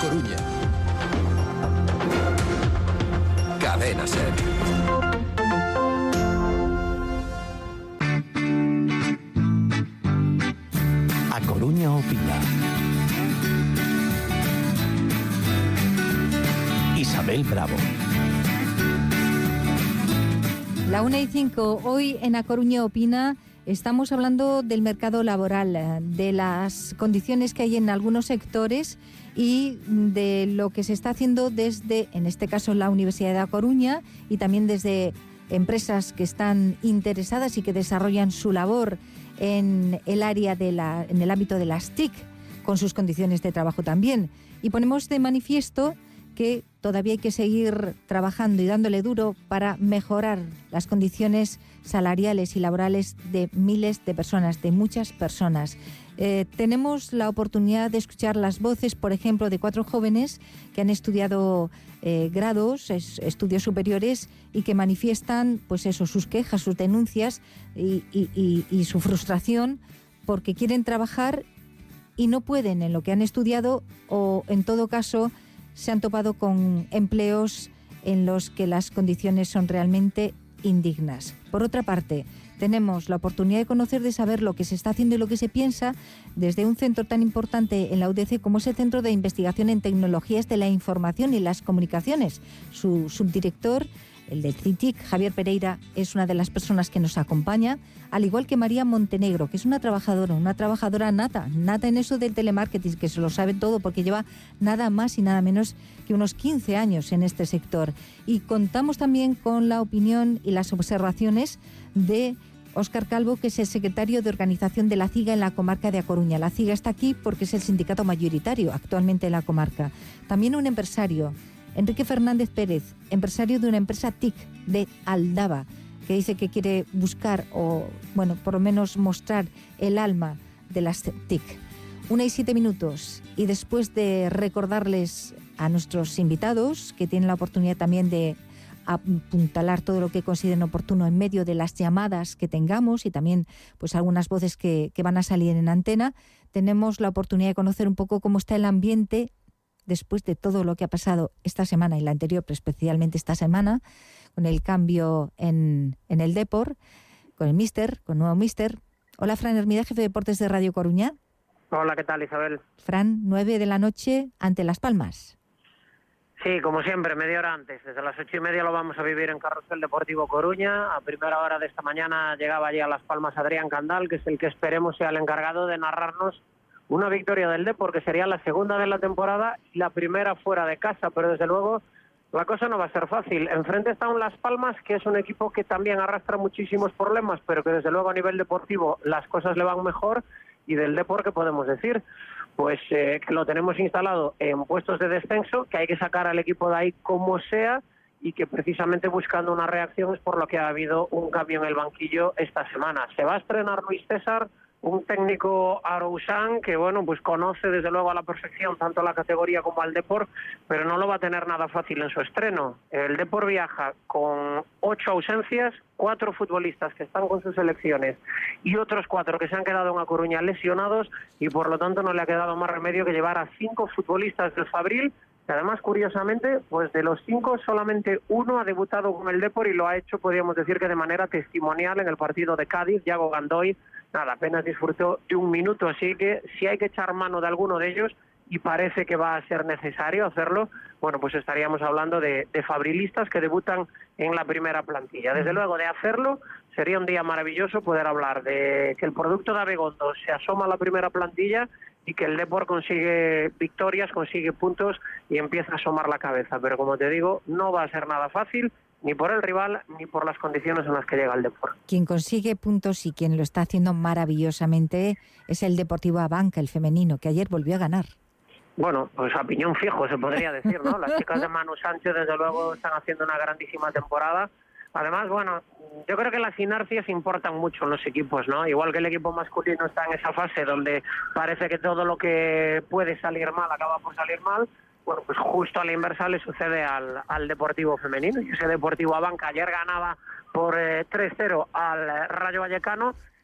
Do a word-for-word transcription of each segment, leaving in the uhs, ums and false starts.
Coruña. Cadena SER. A Coruña opina. Isabel Bravo. La una y cinco, hoy en A Coruña opina, estamos hablando del mercado laboral, de las condiciones que hay en algunos sectores y de lo que se está haciendo desde, en este caso, la Universidad de A Coruña y también desde empresas que están interesadas y que desarrollan su labor en el área de la, en el ámbito de las T I C, con sus condiciones de trabajo también. Y ponemos de manifiesto que todavía hay que seguir trabajando y dándole duro para mejorar las condiciones salariales y laborales de miles de personas, de muchas personas. Eh, tenemos la oportunidad de escuchar las voces, por ejemplo, de cuatro jóvenes que han estudiado eh, grados, es, estudios superiores y que manifiestan, pues eso, sus quejas, sus denuncias y, y, y, y su frustración porque quieren trabajar y no pueden en lo que han estudiado o, en todo caso, se han topado con empleos en los que las condiciones son realmente indignas. Por otra parte, tenemos la oportunidad de conocer, de saber lo que se está haciendo y lo que se piensa desde un centro tan importante en la U D C como es el Centro de Investigación en Tecnologías de la Información y las Comunicaciones. Su subdirector, el del C I T I C, Javier Pereira, es una de las personas que nos acompaña, al igual que María Montenegro, que es una trabajadora, una trabajadora nata, nata en eso del telemarketing, que se lo sabe todo porque lleva nada más y nada menos que unos quince años en este sector. Y contamos también con la opinión y las observaciones de Óscar Calvo, que es el secretario de organización de la CIGA en la comarca de A Coruña. La CIGA está aquí porque es el sindicato mayoritario actualmente en la comarca. También un empresario, Enrique Fernández Pérez, empresario de una empresa T I C de Aldaba, que dice que quiere buscar o, bueno, por lo menos mostrar el alma de las T I C. Una y siete minutos. Y después de recordarles a nuestros invitados, que tienen la oportunidad también de apuntalar todo lo que consideren oportuno en medio de las llamadas que tengamos y también pues algunas voces que, que van a salir en antena, tenemos la oportunidad de conocer un poco cómo está el ambiente después de todo lo que ha pasado esta semana y la anterior, pero especialmente esta semana, con el cambio en, en el Depor, con el míster, con nuevo míster. Hola, Fran Hermida, jefe de deportes de Radio Coruña. Hola, ¿qué tal, Isabel? Fran, nueve de la noche ante Las Palmas. Sí, como siempre, media hora antes. Desde las ocho y media lo vamos a vivir en Carrusel Deportivo Coruña. A primera hora de esta mañana llegaba allí a Las Palmas Adrián Candal, que es el que esperemos sea el encargado de narrarnos una victoria del Depor, que sería la segunda de la temporada y la primera fuera de casa, pero desde luego la cosa no va a ser fácil. Enfrente está un Las Palmas, que es un equipo que también arrastra muchísimos problemas, pero que desde luego a nivel deportivo las cosas le van mejor. Y del Depor, ¿qué podemos decir? Pues eh, que lo tenemos instalado en puestos de descenso, que hay que sacar al equipo de ahí como sea, y que precisamente buscando una reacción es por lo que ha habido un cambio en el banquillo esta semana. Se va a estrenar Luis César, un técnico Arousán que, bueno, pues conoce desde luego a la perfección tanto la categoría como al Depor, pero no lo va a tener nada fácil en su estreno. El Depor viaja con ocho ausencias, cuatro futbolistas que están con sus selecciones y otros cuatro que se han quedado en A Coruña lesionados, y por lo tanto no le ha quedado más remedio que llevar a cinco futbolistas del Fabril, que además, curiosamente, pues de los cinco solamente uno ha debutado con el Depor y lo ha hecho, podríamos decir que de manera testimonial, en el partido de Cádiz. Yago Gandoy, nada, apenas disfrutó de un minuto, así que si hay que echar mano de alguno de ellos, y parece que va a ser necesario hacerlo, bueno, pues estaríamos hablando de, de fabrilistas que debutan en la primera plantilla. Desde luego, de hacerlo, sería un día maravilloso poder hablar de que el producto de Abegondo se asoma a la primera plantilla y que el Depor consigue victorias, consigue puntos y empieza a asomar la cabeza. Pero como te digo, no va a ser nada fácil, ni por el rival, ni por las condiciones en las que llega el Depor. Quien consigue puntos y quien lo está haciendo maravillosamente es el Deportivo Abanca, el femenino, que ayer volvió a ganar. Bueno, pues a piñón fijo se podría decir, ¿no? Las chicas de Manu Sánchez desde luego están haciendo una grandísima temporada. Además, bueno, yo creo que las inercias importan mucho en los equipos, ¿no? Igual que el equipo masculino está en esa fase donde parece que todo lo que puede salir mal acaba por salir mal, bueno, pues justo a la inversa le sucede al, al Deportivo femenino. Y ese Deportivo Abanca ayer ganaba por eh, tres cero al Rayo Vallecano,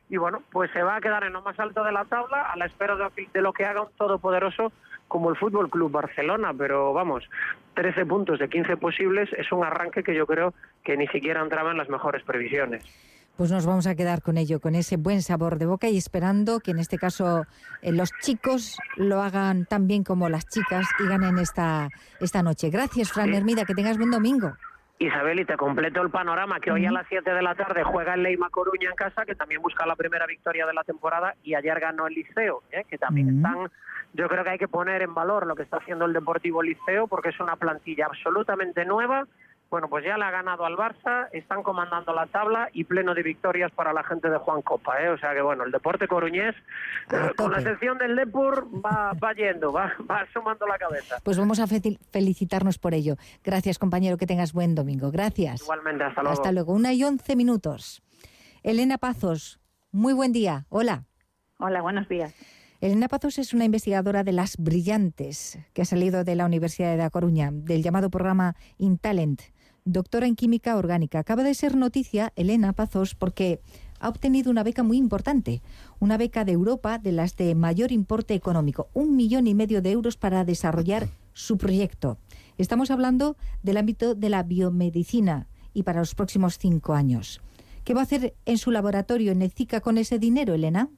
y bueno, pues se va a quedar en lo más alto de la tabla a la espera de, de lo que haga un todopoderoso como el Fútbol Club Barcelona, pero vamos, trece puntos de quince posibles es un arranque que yo creo que ni siquiera entraba en las mejores previsiones. Pues nos vamos a quedar con ello, con ese buen sabor de boca y esperando que en este caso eh, los chicos lo hagan tan bien como las chicas y ganen esta, esta noche. Gracias, Fran sí. Hermida, que tengas buen domingo. Isabel, y te completo el panorama, que hoy a las siete de la tarde juega el Leima Coruña en casa, que también busca la primera victoria de la temporada, y ayer ganó el Liceo, ¿eh? que también uh-huh. están... Yo creo que hay que poner en valor lo que está haciendo el Deportivo Liceo, porque es una plantilla absolutamente nueva. Bueno, pues ya le ha ganado al Barça, están comandando la tabla y pleno de victorias para la gente de Juan Copa, ¿eh? O sea que bueno, el deporte coruñés, eh, con la excepción del Depor, va, va yendo, va, va sumando la cabeza. Pues vamos a fe- felicitarnos por ello. Gracias, compañero, que tengas buen domingo. Gracias. Igualmente, hasta luego. Hasta luego. Una y once minutos. Elena Pazos, muy buen día. Hola. Hola, buenos días. Elena Pazos es una investigadora de las brillantes que ha salido de la Universidad de A Coruña, del llamado programa InTalent, doctora en química orgánica. Acaba de ser noticia, Elena Pazos, porque ha obtenido una beca muy importante, una beca de Europa de las de mayor importe económico, un millón y medio de euros para desarrollar su proyecto. Estamos hablando del ámbito de la biomedicina y para los próximos cinco años. ¿Qué va a hacer en su laboratorio en ECICA con ese dinero, Elena?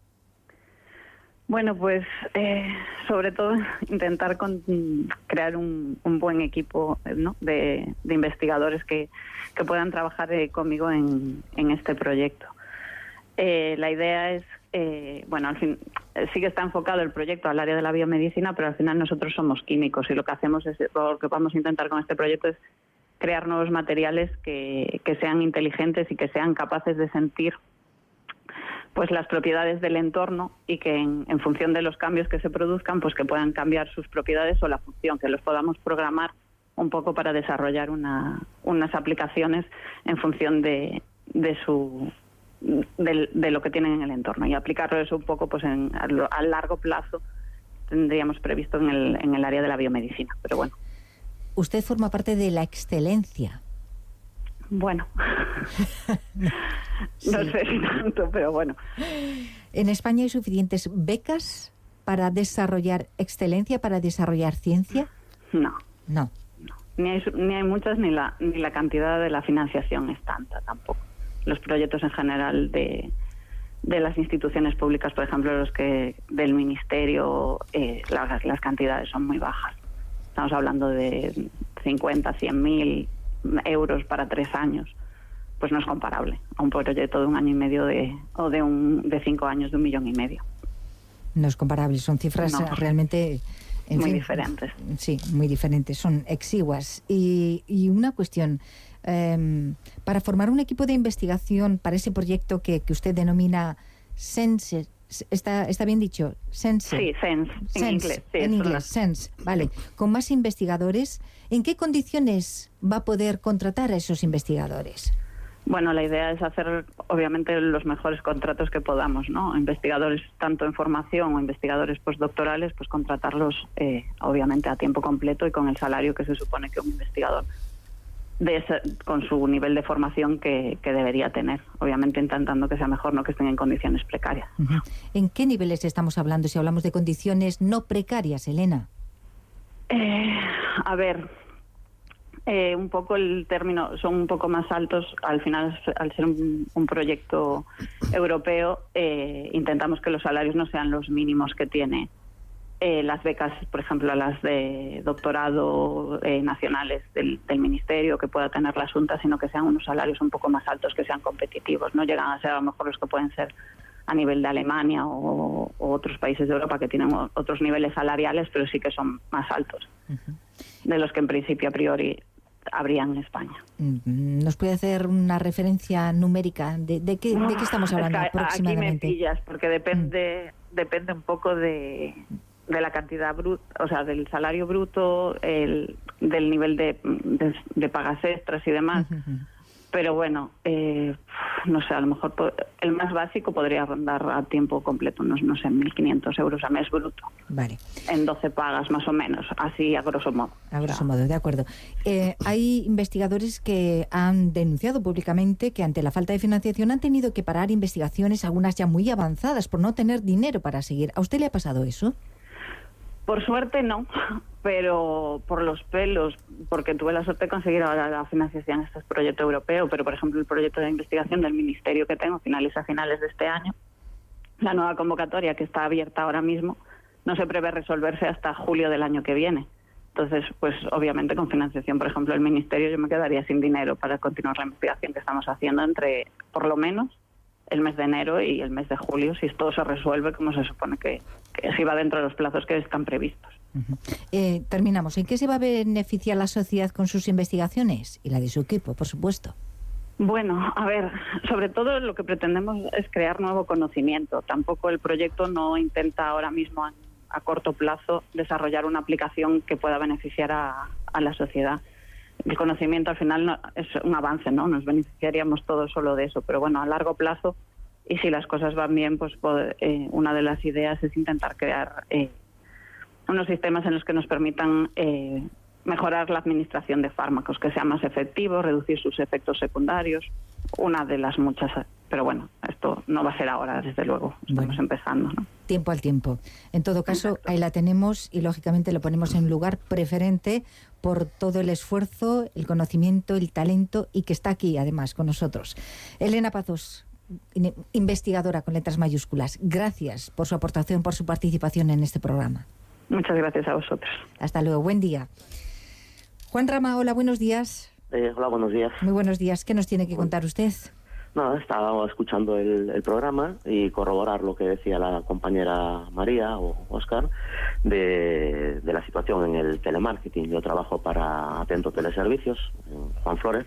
Bueno, pues eh, sobre todo intentar con, crear un, un buen equipo, ¿no? de, de investigadores que, que puedan trabajar eh, conmigo en, en este proyecto. Eh, la idea es, eh, bueno, al fin sí que está enfocado el proyecto al área de la biomedicina, pero al final nosotros somos químicos y lo que hacemos es, lo que vamos a intentar con este proyecto es crear nuevos materiales que, que sean inteligentes y que sean capaces de sentir pues las propiedades del entorno y que en, en función de los cambios que se produzcan, pues que puedan cambiar sus propiedades o la función, que los podamos programar un poco para desarrollar una, unas aplicaciones en función de, de su de, de lo que tienen en el entorno y aplicarlo eso un poco pues en, a, a largo plazo tendríamos previsto en el, en el área de la biomedicina, pero bueno. Usted forma parte de la excelencia. Bueno, no sí. sé si tanto, pero bueno. ¿En España hay suficientes becas para desarrollar excelencia, para desarrollar ciencia? No. No. no. Ni hay, ni hay muchas, ni la, ni la cantidad de la financiación es tanta tampoco. Los proyectos en general de, de las instituciones públicas, por ejemplo, los que del ministerio, eh, las, las cantidades son muy bajas. Estamos hablando de cincuenta, cien mil euros para tres años, pues no es comparable a un proyecto de un año y medio de o de un de cinco años de un millón y medio. No es comparable, son cifras no, realmente en muy fin, diferentes. Sí, muy diferentes, son exiguas. Y, y una cuestión, eh, para formar un equipo de investigación para ese proyecto que, que usted denomina Sense, ¿Está, ¿Está bien dicho? Sense. Sí, Sense, sense en inglés. Sí, en inglés, Sense, vale. Con más investigadores, ¿en qué condiciones va a poder contratar a esos investigadores? Bueno, la idea es hacer, obviamente, los mejores contratos que podamos, ¿no? Investigadores tanto en formación o investigadores postdoctorales, pues contratarlos, eh, obviamente, a tiempo completo y con el salario que se supone que un investigador de ese, con su nivel de formación que, que debería tener, obviamente intentando que sea mejor, no que estén en condiciones precarias. Uh-huh. ¿En qué niveles estamos hablando si hablamos de condiciones no precarias, Elena? Eh, a ver, eh, un poco el término, son un poco más altos, al final al ser un, un proyecto europeo, eh, intentamos que los salarios no sean los mínimos que tiene Eh, las becas, por ejemplo, las de doctorado eh, nacionales del, del ministerio que pueda tener la Asunta, sino que sean unos salarios un poco más altos, que sean competitivos. No llegan a ser a lo mejor los que pueden ser a nivel de Alemania o, o otros países de Europa que tienen otros niveles salariales, pero sí que son más altos uh-huh. de los que en principio a priori habría en España. ¿Nos puede hacer una referencia numérica de, de, qué, de qué estamos hablando es que aproximadamente? Aquí me pillas, porque depende, mm. depende un poco de... de la cantidad bruta, o sea, del salario bruto, el, del nivel de, de, de pagas extras y demás. Uh-huh. Pero bueno, eh, no sé, a lo mejor el más básico podría rondar a tiempo completo, unos, no sé, mil quinientos euros a mes bruto. Vale. En doce pagas más o menos, así a grosso modo. A grosso modo, de acuerdo. Eh, hay investigadores que han denunciado públicamente que ante la falta de financiación han tenido que parar investigaciones, algunas ya muy avanzadas, por no tener dinero para seguir. ¿A usted le ha pasado eso? Por suerte no, pero por los pelos, porque tuve la suerte de conseguir ahora la financiación. Este es proyecto europeo, pero por ejemplo el proyecto de investigación del ministerio que tengo finaliza a finales de este año. La nueva convocatoria, que está abierta ahora mismo, no se prevé resolverse hasta julio del año que viene. Entonces, pues obviamente con financiación, por ejemplo, del ministerio, yo me quedaría sin dinero para continuar la investigación que estamos haciendo entre, por lo menos, el mes de enero y el mes de julio, si todo se resuelve como se supone que, que si va dentro de los plazos que están previstos. Uh-huh. Eh, terminamos. ¿En qué se va a beneficiar la sociedad con sus investigaciones? Y la de su equipo, por supuesto. Bueno, a ver, sobre todo lo que pretendemos es crear nuevo conocimiento. Tampoco el proyecto no intenta ahora mismo a, a corto plazo desarrollar una aplicación que pueda beneficiar a, a la sociedad. El conocimiento al final no, es un avance, ¿no? Nos beneficiaríamos todos solo de eso, pero bueno, a largo plazo, y si las cosas van bien, pues poder, eh, una de las ideas es intentar crear eh, unos sistemas en los que nos permitan eh, mejorar la administración de fármacos, que sea más efectivo, reducir sus efectos secundarios, una de las muchas, pero bueno, esto no va a ser ahora, desde luego, estamos bueno, empezando, ¿no? Tiempo al tiempo. En todo caso, exacto, ahí la tenemos y lógicamente lo ponemos en lugar preferente por todo el esfuerzo, el conocimiento, el talento y que está aquí además con nosotros. Elena Pazos, investigadora con letras mayúsculas, gracias por su aportación, por su participación en este programa. Muchas gracias a vosotros. Hasta luego, buen día. Juan Rama, hola, buenos días. Eh, hola, buenos días. Muy buenos días. ¿Qué nos tiene que contar usted? No, estaba escuchando el, el programa y corroborar lo que decía la compañera María o Óscar de, de la situación en el telemarketing. Yo trabajo para Atento Teleservicios, en Juan Flores,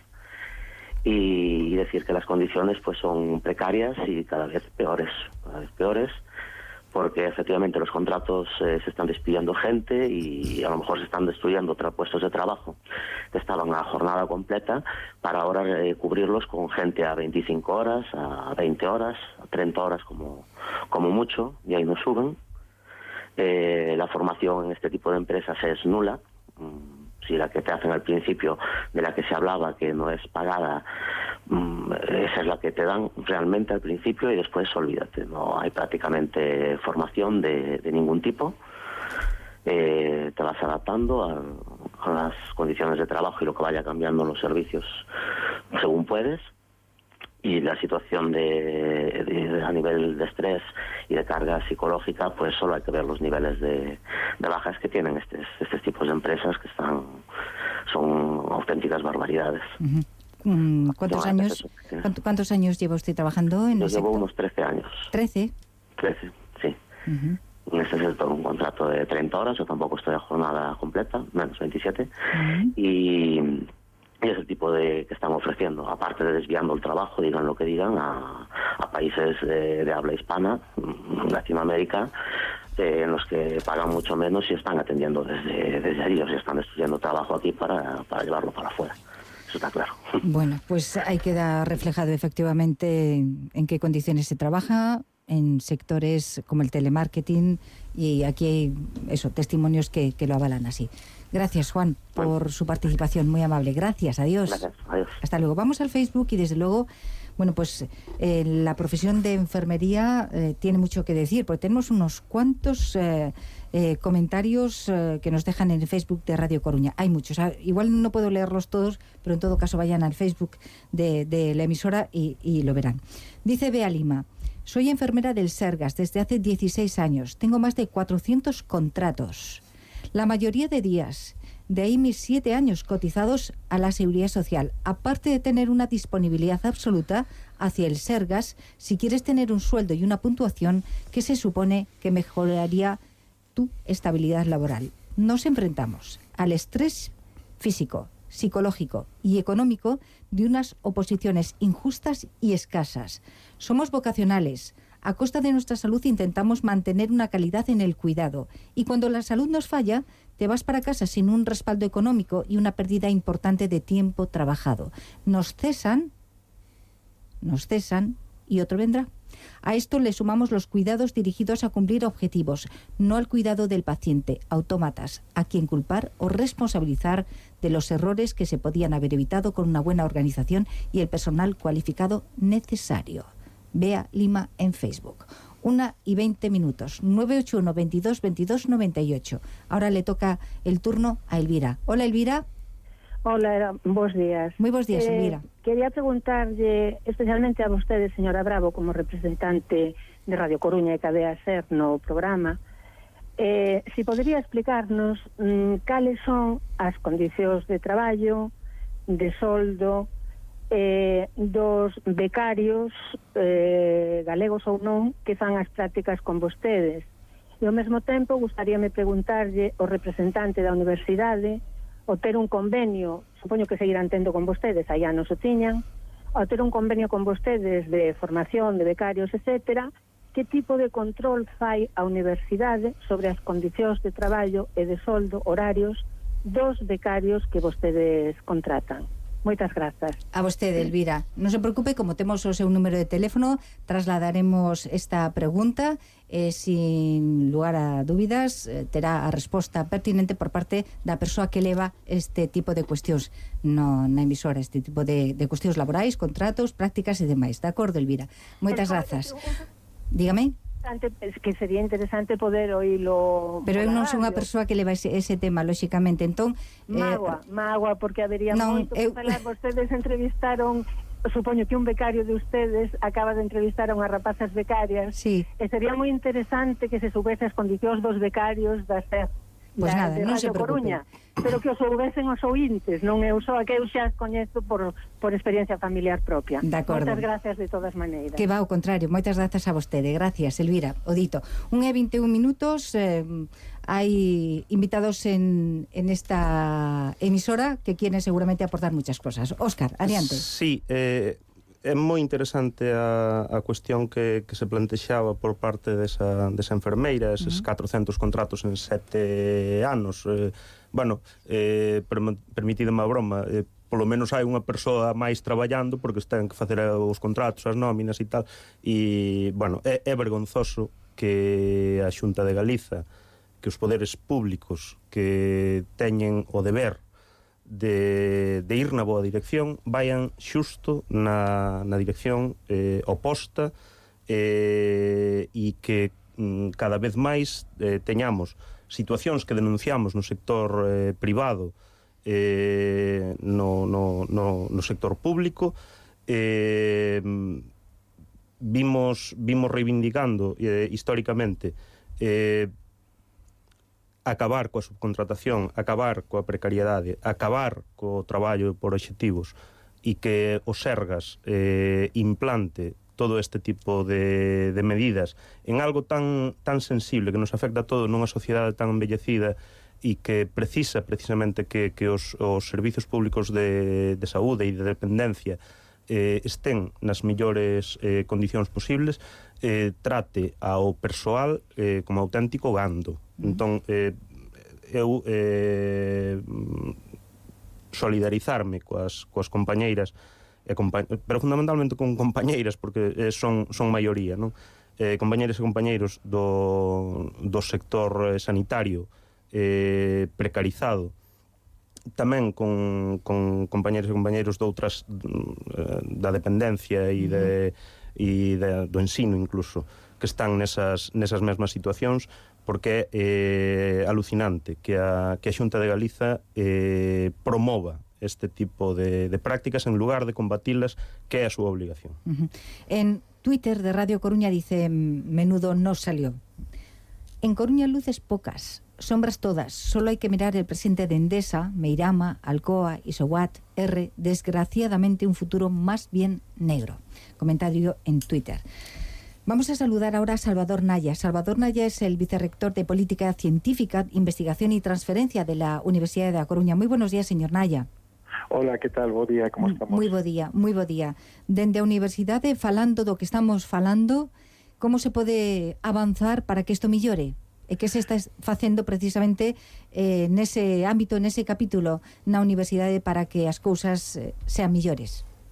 y decir que las condiciones pues son precarias y cada vez peores, cada vez peores, porque efectivamente los contratos eh, se están despidiendo gente y a lo mejor se están destruyendo otros puestos de trabajo que estaban a jornada completa para ahora eh, cubrirlos con gente a veinticinco horas, a veinte horas, a treinta horas como, como mucho, y ahí no suben. Eh, la formación en este tipo de empresas es nula. Si la que te hacen al principio, de la que se hablaba, que no es pagada, esa es la que te dan realmente al principio y después olvídate, no hay prácticamente formación de, de ningún tipo. Eh, te vas adaptando a, a las condiciones de trabajo y lo que vaya cambiando los servicios según puedes. Y la situación de, de a nivel de estrés y de carga psicológica, pues solo hay que ver los niveles de, de bajas que tienen estos, estos tipos de empresas, que están son auténticas barbaridades. Uh-huh. ¿Cuántos años ¿cuánto, cuántos años lleva usted trabajando en Yo el llevo sector? unos trece años. ¿trece? trece, sí. Uh-huh. En este sector un contrato de treinta horas, yo tampoco estoy a jornada completa, menos veintisiete, uh-huh. y... Y es el tipo de que están ofreciendo, aparte de desviando el trabajo, digan lo que digan, a, a países de, de habla hispana, Latinoamérica, eh, en los que pagan mucho menos y están atendiendo desde, desde allí, o sea, están destruyendo trabajo aquí para, para llevarlo para afuera. Eso está claro. Bueno, pues ahí queda reflejado efectivamente en qué condiciones se trabaja, en sectores como el telemarketing, y aquí hay eso, testimonios que, que lo avalan así. Gracias, Juan, por bueno. su participación, muy amable. Gracias, adiós. Gracias, adiós. Hasta luego. Vamos al Facebook y desde luego, bueno, pues eh, la profesión de enfermería eh, tiene mucho que decir, porque tenemos unos cuantos eh, eh, comentarios eh, que nos dejan en el Facebook de Radio Coruña. Hay muchos, ah, igual no puedo leerlos todos, pero en todo caso vayan al Facebook de, de la emisora y, y lo verán. Dice Bea Lima: soy enfermera del Sergas desde hace dieciséis años. Tengo más de cuatrocientos contratos. La mayoría de días. De ahí mis siete años cotizados a la Seguridad Social. Aparte de tener una disponibilidad absoluta hacia el Sergas, si quieres tener un sueldo y una puntuación que se supone que mejoraría tu estabilidad laboral. Nos enfrentamos al estrés físico, psicológico y económico de unas oposiciones injustas y escasas. Somos vocacionales. A costa de nuestra salud intentamos mantener una calidad en el cuidado. Y cuando la salud nos falla, te vas para casa sin un respaldo económico y una pérdida importante de tiempo trabajado. Nos cesan nos cesan y otro vendrá. A esto le sumamos los cuidados dirigidos a cumplir objetivos, no al cuidado del paciente, autómatas, a quien culpar o responsabilizar de los errores que se podían haber evitado con una buena organización y el personal cualificado necesario. Vea Lima en Facebook. Una y veinte minutos. nueve ocho uno, veintidós, veintidós, noventa y ocho. Ahora le toca el turno a Elvira. Hola, Elvira. Hola, bons días. Muy buenos días, eh, Elvira. Quería preguntarlle especialmente a vostede, señora Bravo, como representante de Radio Coruña e Cadea Ser no programa, eh, si podría explicarnos mm, cales son as condicións de traballo, de soldo, eh, dos becarios, eh, galegos ou non, que fan as prácticas con vostedes. E ao mesmo tempo, gustaríame preguntarlle ao representante da universidade o ter un convenio, supoño que seguirán tendo con vostedes, aí non o tiñan, o ter un convenio con vostedes de formación, de becarios, etcétera, que tipo de control fai a universidade sobre as condicións de traballo e de soldo, horarios, dos becarios que vostedes contratan. Moitas grazas. A vostede, Elvira. Non se preocupe, como temos o seu número de teléfono, trasladaremos esta pregunta e, eh, sin lugar a dúbidas, eh, terá a resposta pertinente por parte da persoa que leva este tipo de cuestións no, na emisora, este tipo de, de cuestións laborais, contratos, prácticas e demais. De acordo, Elvira? Moitas grazas. Dígame. Que sería interesante poder oílo. Pero eu non son unha persoa que leva ese, ese tema, lóxicamente. Entón, Magua, eh, magua, porque habería non, moito eu... que falar. Vostedes entrevistaron, supoño que un becario de ustedes acaba de entrevistar a unhas rapazas becarias. Sí. E sería moi interesante que se subese as condicións dos becarios da SER. Pois nada, non se preocupe. Coruña, pero que os soubesen os ointes, non eu só que eu xa coñezo por, por experiencia familiar propia. De acordo. Moitas gracias de todas maneiras. Que va ao contrario, moitas grazas a vostede. Gracias, Elvira. O dito. Un e vinte e un minutos, eh, hai invitados en, en esta emisora que quieren seguramente aportar muchas cosas. Óscar, adiante. Sí, eh... é moi interesante a, a cuestión que, que se plantexaba por parte desa, desa enfermeira, eses uh-huh. catrocentos contratos en sete anos. Eh, bueno, eh, permitideme a broma, eh, polo menos hai unha persoa máis traballando porque ten que facer os contratos, as nóminas e tal, e, bueno, é, é vergonzoso que a Xunta de Galiza, que os poderes públicos que teñen o deber De, de ir na boa dirección vayan xusto na, na dirección eh, oposta eh, e que mm, cada vez máis eh, teñamos situacións que denunciamos no sector eh, privado eh, no, no, no, no sector público eh, vimos, vimos reivindicando eh, históricamente eh, acabar coa subcontratación, acabar coa precariedade, acabar co traballo por obxectivos e que o Sergas eh, implante todo este tipo de, de medidas en algo tan, tan sensible que nos afecta a todo nunha sociedade tan envellecida e que precisa precisamente que, que os, os servizos públicos de, de saúde e de dependencia eh, estén nas mellores eh, condicións posibles, eh, trate ao persoal eh, como auténtico gando. Entón, eh, eu eh, solidarizarme coas, coas compañeiras, e compa pero fundamentalmente con compañeiras, porque eh, son, son maioría, non? Eh, compañeiras e compañeiros do, do sector sanitario eh, precarizado, tamén con, con compañeiros e compañeiros de outras eh, da dependencia e, de, e de, do ensino incluso, que están nesas, nesas mesmas situacións, porque é eh, alucinante que a, que a Xunta de Galiza eh, promova este tipo de, de prácticas en lugar de combatilas, que é a súa obligación. Uh-huh. En Twitter de Radio Coruña dice, menudo no salió. En Coruña luces pocas, sombras todas, solo hay que mirar el presente de Endesa, Meirama, Alcoa, Isowat, R, desgraciadamente un futuro más bien negro. Comentario en Twitter. Vamos a saludar ahora a Salvador Naya. Salvador Naya es el vicerrector de Política Científica, Investigación y Transferencia de la Universidade da Coruña. Moi buenos días, señor Naya. Hola, que tal? Bo día, como estamos? Moi bo día, moi bo día. Dende a Universidade, falando do que estamos falando, como se pode avanzar para que isto millore? E que se está facendo precisamente eh, nese ámbito, nese capítulo na Universidade para que as cousas eh, sean millores?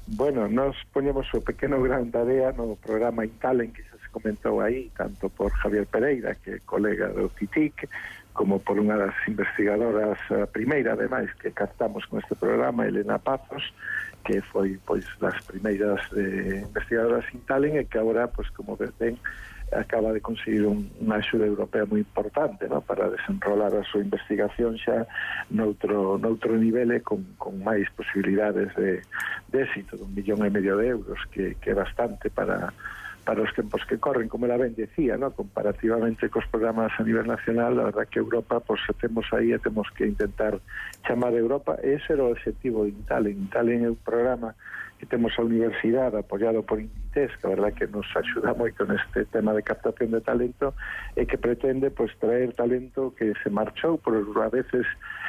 Bueno, nos poñemos o pequeno gran tarea no programa Intalen que xa se comentou aí, tanto por Javier Pereira, que é colega do C I T I C, como por unha das investigadoras, a primeira ademais que captamos con este programa, Elena Pazos, que foi pois das primeiras eh, investigadoras Intalen e que agora, pois como ven, acaba de conseguir un, unha axuda europea moi importante, ¿no?, para desenrolar a súa investigación xa noutro, noutro nivel e con, con máis posibilidades de, de éxito, de un millón e medio de euros, que, que é bastante para, para os tempos que corren, como ela ben decía, ¿no?, comparativamente cos programas a nivel nacional, a verdad que Europa, pois pues, temos aí e temos que intentar chamar a Europa, e ese era o objetivo de Intalen. Intalen é un programa que temos a universidade apoiado por Inditex, que a verdad que nos axuda moito neste tema de captación de talento e que pretende pois traer talento que se marchou, por a veces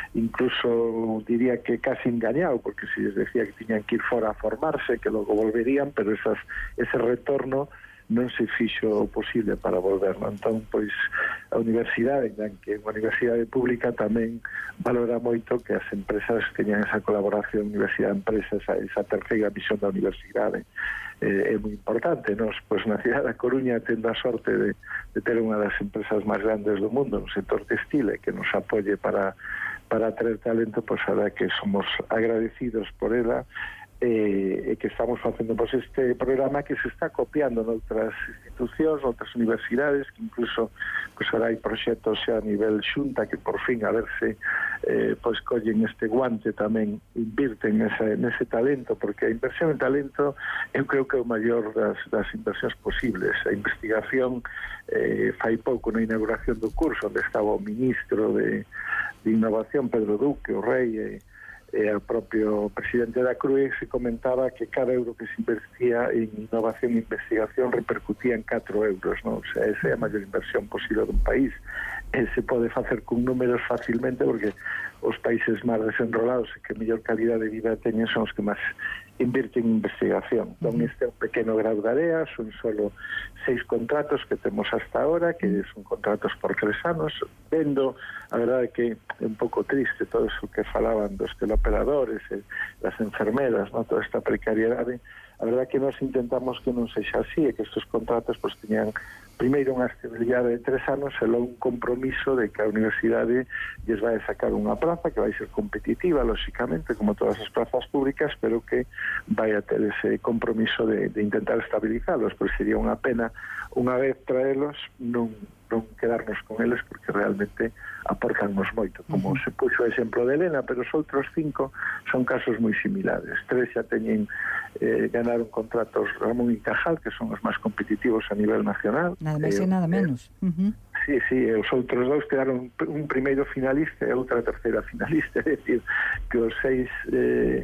incluso diría que casi engañado, porque si les decía que tiñan que ir fora a formarse, que logo volverían, pero esas, ese retorno non se fixo posible para volverlo. Entón, pois, a universidade, que é unha universidade pública, tamén valora moito que as empresas teñan esa colaboración universidade-empresa, esa, esa terceira visión da universidade. Eh, é moi importante. Nos, pois, na cidade da Coruña, tendo a sorte de, de ter unha das empresas máis grandes do mundo no sector textil, que nos apoie para, para traer talento, pois, a verdade que somos agradecidos por ela, e eh, que estamos facendo pois, este programa que se está copiando noutras institucións, noutras universidades, que incluso pois, ahora hai proxectos xa a nivel xunta que por fin a ver se eh, pois, collen este guante tamén, invirten nese, nese talento, porque a inversión en talento eu creo que é o maior das, das inversións posibles. A investigación eh, fai pouco na inauguración do curso onde estaba o ministro de, de Innovación, Pedro Duque, o rei, e e o propio presidente da Crue, se comentaba que cada euro que se invertía en innovación e investigación repercutía en catro euros, non? O sea, esa é a maior inversión posible dun país. E se pode facer con números facilmente, porque os países máis desenrolados e que mellor calidade de vida teñen son os que máis invirten en investigación. Entón, este é un pequeno grau de área, son solo seis contratos que temos hasta ahora, que son contratos por tres anos, vendo, a verdade que é un pouco triste todo eso que falaban dos teleoperadores, e das enfermeras, ¿no?, toda esta precariedade. A verdade que nós intentamos que non sexa así, e que estes contratos pues, teñan primeiro unha estabilidade de tres anos e logo un compromiso de que a universidade lles vai sacar unha praza que vai ser competitiva, lóxicamente, como todas as plazas públicas, pero que vai a ter ese compromiso de, de intentar estabilizalos, porque sería unha pena unha vez traelos non, non quedarnos con eles, porque realmente aportannos moito, como uh -huh. se puxo o exemplo de Elena, pero os outros cinco son casos moi similares. Tres xa teñen eh, ganaron contratos Ramón y Cajal, que son os máis competitivos a nivel nacional. Nada máis e nada menos. Uh -huh. Sí, sí, e os outros dous quedaron un primeiro finalista e outra terceira finalista, é dicir, que os seis eh,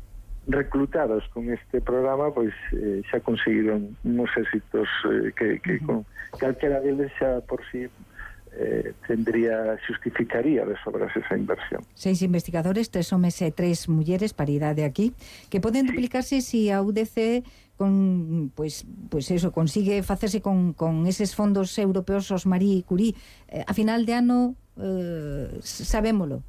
reclutados con este programa pois eh, xa conseguiron uns éxitos eh, que, que uh -huh. con calquera deles xa por si eh, tendría, justificaría de sobras esa inversión. Seis investigadores, tres homes e tres mulleres, paridade aquí, que poden sí. duplicarse si a U D C con, pues, pues eso, consigue facerse con, con eses fondos europeos os Marie Curie. Eh, a final de ano eh, sabémolo.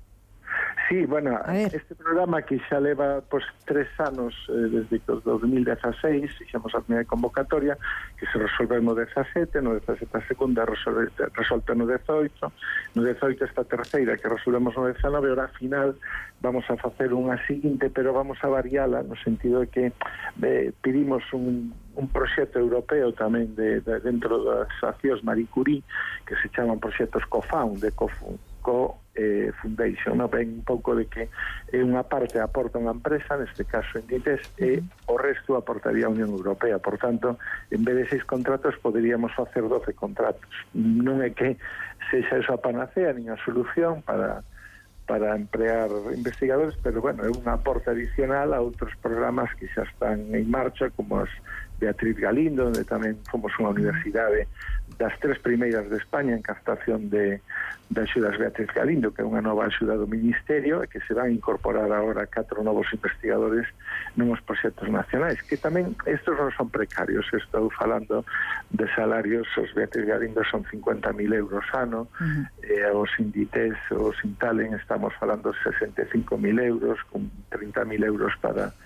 Sí, bueno, este programa que xa leva pues, tres anos eh, desde que os dos mil dieciséis fixemos a primeira convocatoria que se resolve no dezasete, no dezasete a segunda resolve, resolve no dezoito, no dezoito esta terceira que resolvemos no dezanove, ahora final vamos a facer unha seguinte, pero vamos a variala no sentido de que eh, pedimos un un proxecto europeo tamén de, de, dentro das accións Marie Curie que se chaman proxectos CoFound, de CoFound Co eh, Foundation, no? Ben un pouco de que é unha parte aporta unha empresa, neste caso Inditex, e o resto aportaría a Unión Europea. Por tanto, en vez de seis contratos, poderíamos facer doce contratos. Non é que sexa esa a panacea, nin a solución para para emplear investigadores, pero bueno, é un aporte adicional a outros programas que xa están en marcha, como as Beatriz Galindo, onde tamén fomos unha universidade das tres primeiras de España en captación de, de axudas Beatriz Galindo, que é unha nova axuda do Ministerio, e que se van a incorporar agora catro novos investigadores nuns proxectos nacionais, que tamén estos non son precarios, estou falando de salarios, os Beatriz Galindo son cincuenta mil euros ano, uh -huh. e os Inditex, os Intalen, estamos falando de sesenta e cinco mil euros, con trinta mil euros para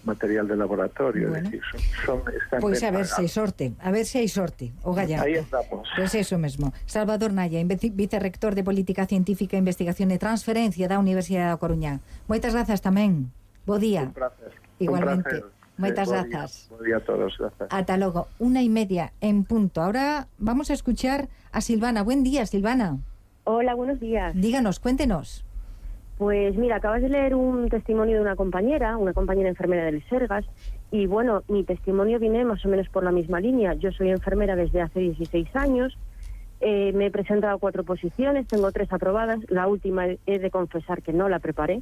material de laboratorio. Bueno. Es decir, son, son, están Pois ben a ver se hai pagados. sorte, a ver se hai sorte, o gallardo. Aí andamos. Pois eso mesmo. Salvador Naya, vice- vicerrector de Política Científica, Investigación e Transferencia da Universidade da Coruña. Moitas grazas tamén. Bo día. Un placer. Igualmente. Un placer. Moitas Eh, bo grazas. día. Bo día a todos. Grazas. Ata logo, una y media en punto. Ahora vamos a escuchar a Silvana. Buen día, Silvana. Hola, buenos días. Díganos, cuéntenos. Pues mira, acabas de leer un testimonio de una compañera, una compañera enfermera del Sergas, y bueno, mi testimonio viene más o menos por la misma línea. Yo soy enfermera desde hace dieciséis años, eh, me he presentado a cuatro posiciones, tengo tres aprobadas, la última he de confesar que no la preparé.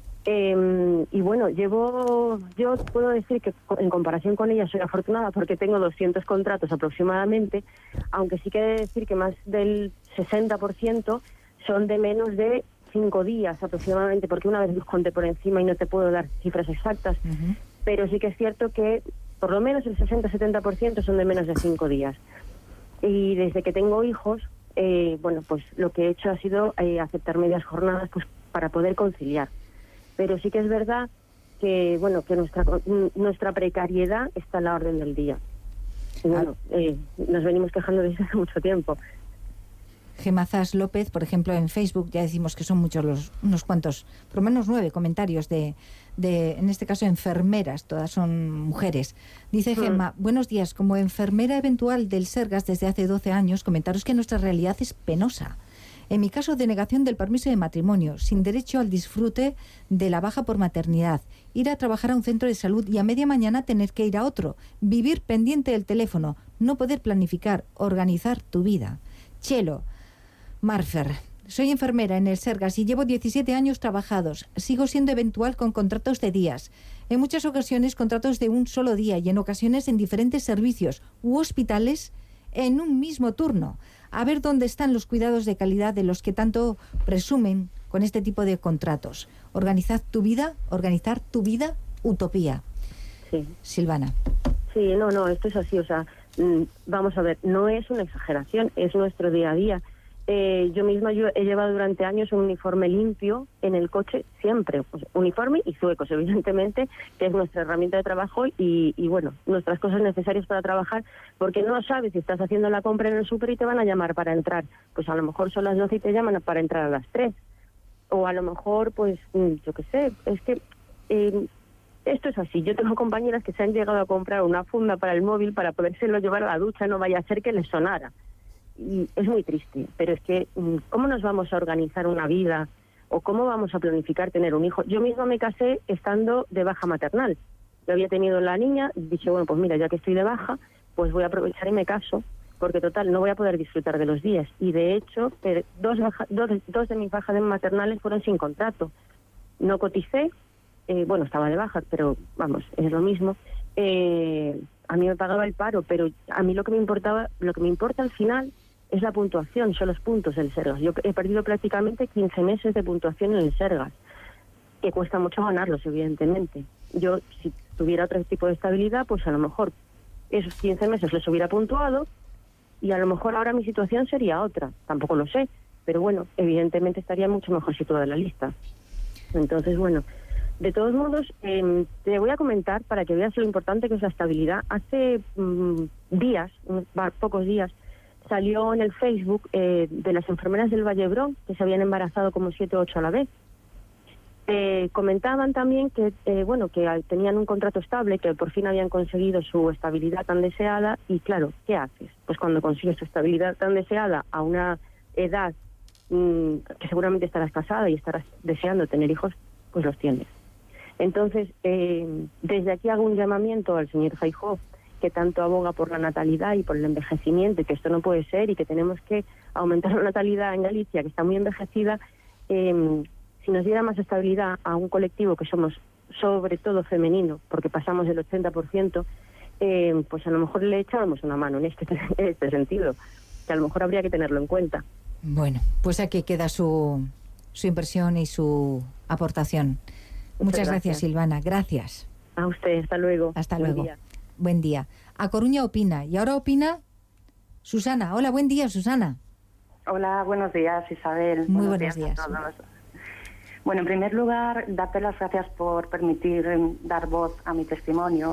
Eh, y bueno, llevo, yo puedo decir que en comparación con ella soy afortunada porque tengo doscientos contratos aproximadamente, aunque sí que he de decir que más del sesenta por ciento son de menos de cinco días aproximadamente, porque una vez los conté por encima y no te puedo dar cifras exactas, Uh-huh. pero sí que es cierto que por lo menos el sesenta a setenta por ciento son de menos de cinco días. Y desde que tengo hijos, eh, bueno, pues lo que he hecho ha sido eh, aceptar medias jornadas pues para poder conciliar. Pero sí que es verdad que, bueno, que nuestra nuestra precariedad está a la orden del día. Y bueno, eh, nos venimos quejando desde hace mucho tiempo. Gemazás López, por ejemplo, en Facebook ya decimos que son muchos los, unos cuantos, por lo menos nueve comentarios de, de, en este caso, enfermeras, todas son mujeres. Dice Gemma, mm. buenos días, como enfermera eventual del Sergas desde hace doce años, comentaros que nuestra realidad es penosa. En mi caso, denegación del permiso de matrimonio, sin derecho al disfrute de la baja por maternidad, ir a trabajar a un centro de salud y a media mañana tener que ir a otro, vivir pendiente del teléfono, no poder planificar, organizar tu vida. Chelo Marfer, soy enfermera en el Sergas y llevo diecisiete años trabajados. Sigo siendo eventual con contratos de días. En muchas ocasiones contratos de un solo día y en ocasiones en diferentes servicios u hospitales en un mismo turno. A ver dónde están los cuidados de calidad de los que tanto presumen con este tipo de contratos. Organizad tu vida, organizar tu vida, utopía. Sí. Silvana. Sí, no, no, esto es así, o sea, mmm, vamos a ver, no es una exageración, es nuestro día a día. Eh, yo misma yo he llevado durante años un uniforme limpio en el coche, siempre, pues, uniforme y zuecos, evidentemente, que es nuestra herramienta de trabajo y, y, bueno, nuestras cosas necesarias para trabajar, porque no sabes si estás haciendo la compra en el súper y te van a llamar para entrar, pues a lo mejor son las doce y te llaman para entrar a las tres, o a lo mejor, pues, yo qué sé, es que eh, esto es así. Yo tengo compañeras que se han llegado a comprar una funda para el móvil para podérselo llevar a la ducha, no vaya a ser que les sonara. Y es muy triste, pero es que ¿cómo nos vamos a organizar una vida o cómo vamos a planificar tener un hijo? Yo misma me casé estando de baja maternal. Yo había tenido la niña, dije, bueno, pues mira, ya que estoy de baja, pues voy a aprovechar y me caso, porque total, no voy a poder disfrutar de los días. Y de hecho, dos, baja, dos, dos de mis bajas maternales fueron sin contrato. No coticé, eh, bueno, estaba de baja, pero vamos, es lo mismo. Eh, a mí me pagaba el paro, pero a mí lo que me importaba, lo que me importa al final es la puntuación, son los puntos del Sergas. Yo he perdido prácticamente quince meses de puntuación en el Sergas, que cuesta mucho ganarlos, evidentemente. Yo, si tuviera otro tipo de estabilidad, pues a lo mejor esos quince meses los hubiera puntuado y a lo mejor ahora mi situación sería otra. Tampoco lo sé, pero bueno, evidentemente estaría mucho mejor situada en la lista. Entonces, bueno, de todos modos, eh, te voy a comentar para que veas lo importante que es la estabilidad. Hace mmm, días, pocos días, salió en el Facebook eh, de las enfermeras del Vallebrón que se habían embarazado como siete o ocho a la vez. Eh, comentaban también que eh, bueno que tenían un contrato estable, que por fin habían conseguido su estabilidad tan deseada. Y claro, ¿qué haces? Pues cuando consigues tu estabilidad tan deseada a una edad mmm, que seguramente estarás casada y estarás deseando tener hijos, pues los tienes. Entonces, eh, desde aquí hago un llamamiento al señor Feijóo, que tanto aboga por la natalidad y por el envejecimiento, y que esto no puede ser y que tenemos que aumentar la natalidad en Galicia, que está muy envejecida. Eh, si nos diera más estabilidad a un colectivo que somos sobre todo femenino, porque pasamos el ochenta por ciento, eh, pues a lo mejor le echábamos una mano en este, en este sentido, que a lo mejor habría que tenerlo en cuenta. Bueno, pues aquí queda su, su impresión y su aportación. Muchas, Muchas gracias, gracias, Silvana. Gracias. A usted, hasta luego. Hasta Buen luego. Día. Buen día. A Coruña opina. Y ahora opina Susana. Hola, buen día, Susana. Hola, buenos días, Isabel. Muy buenos, buenos días. días a todos. Bueno, en primer lugar, darte las gracias por permitir dar voz a mi testimonio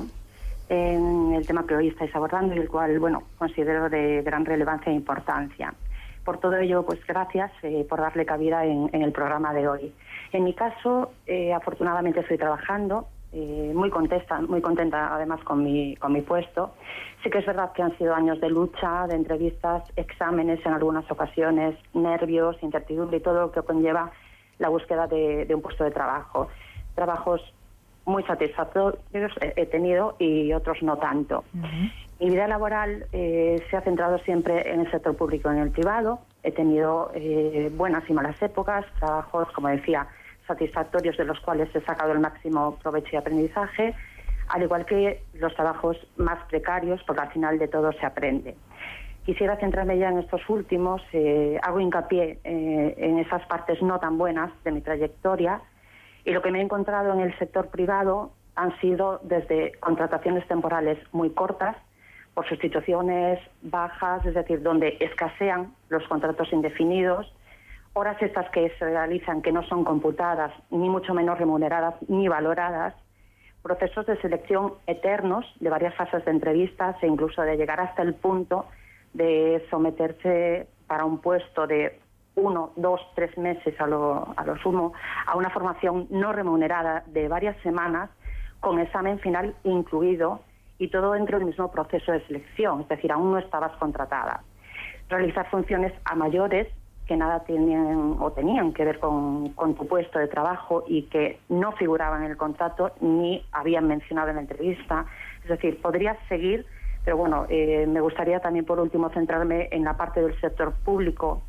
en el tema que hoy estáis abordando y el cual, bueno, considero de gran relevancia e importancia. Por todo ello, pues gracias eh, por darle cabida en, en el programa de hoy. En mi caso, eh, afortunadamente estoy trabajando, eh, muy contenta, muy contenta además con mi, con mi puesto. Sí que es verdad que han sido años de lucha, de entrevistas, exámenes en algunas ocasiones, nervios, incertidumbre y todo lo que conlleva la búsqueda de, de un puesto de trabajo. Trabajos muy satisfactorios he tenido y otros no tanto. Uh-huh. Mi vida laboral eh, se ha centrado siempre en el sector público y en el privado. He tenido eh, buenas y malas épocas, trabajos, como decía, satisfactorios de los cuales he sacado el máximo provecho y aprendizaje, al igual que los trabajos más precarios, porque al final de todo se aprende. Quisiera centrarme ya en estos últimos, eh, hago hincapié eh, en esas partes no tan buenas de mi trayectoria, y lo que me he encontrado en el sector privado han sido desde contrataciones temporales muy cortas, por sustituciones bajas, es decir, donde escasean los contratos indefinidos, horas estas que se realizan que no son computadas, ni mucho menos remuneradas ni valoradas, procesos de selección eternos de varias fases de entrevistas e incluso de llegar hasta el punto de someterse para un puesto de uno, dos, tres meses a lo, a lo sumo a una formación no remunerada de varias semanas con examen final incluido y todo dentro del mismo proceso de selección, es decir, aún no estabas contratada. Realizar funciones a mayores que nada tenían o tenían que ver con, con tu puesto de trabajo y que no figuraban en el contrato ni habían mencionado en la entrevista. Es decir, podrías seguir, pero bueno, eh, me gustaría también por último centrarme en la parte del sector público,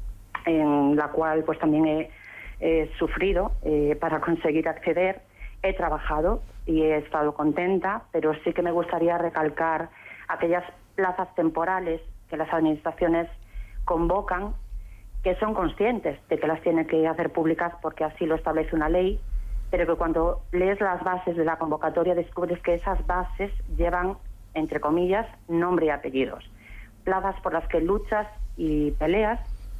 en la cual pues también he, he sufrido eh, para conseguir acceder. He trabajado y he estado contenta, pero sí que me gustaría recalcar aquellas plazas temporales que las administraciones convocan, que son conscientes de que las tienen que hacer públicas porque así lo establece una ley, pero que cuando lees las bases de la convocatoria descubres que esas bases llevan, entre comillas, nombre y apellidos. Plazas por las que luchas y peleas.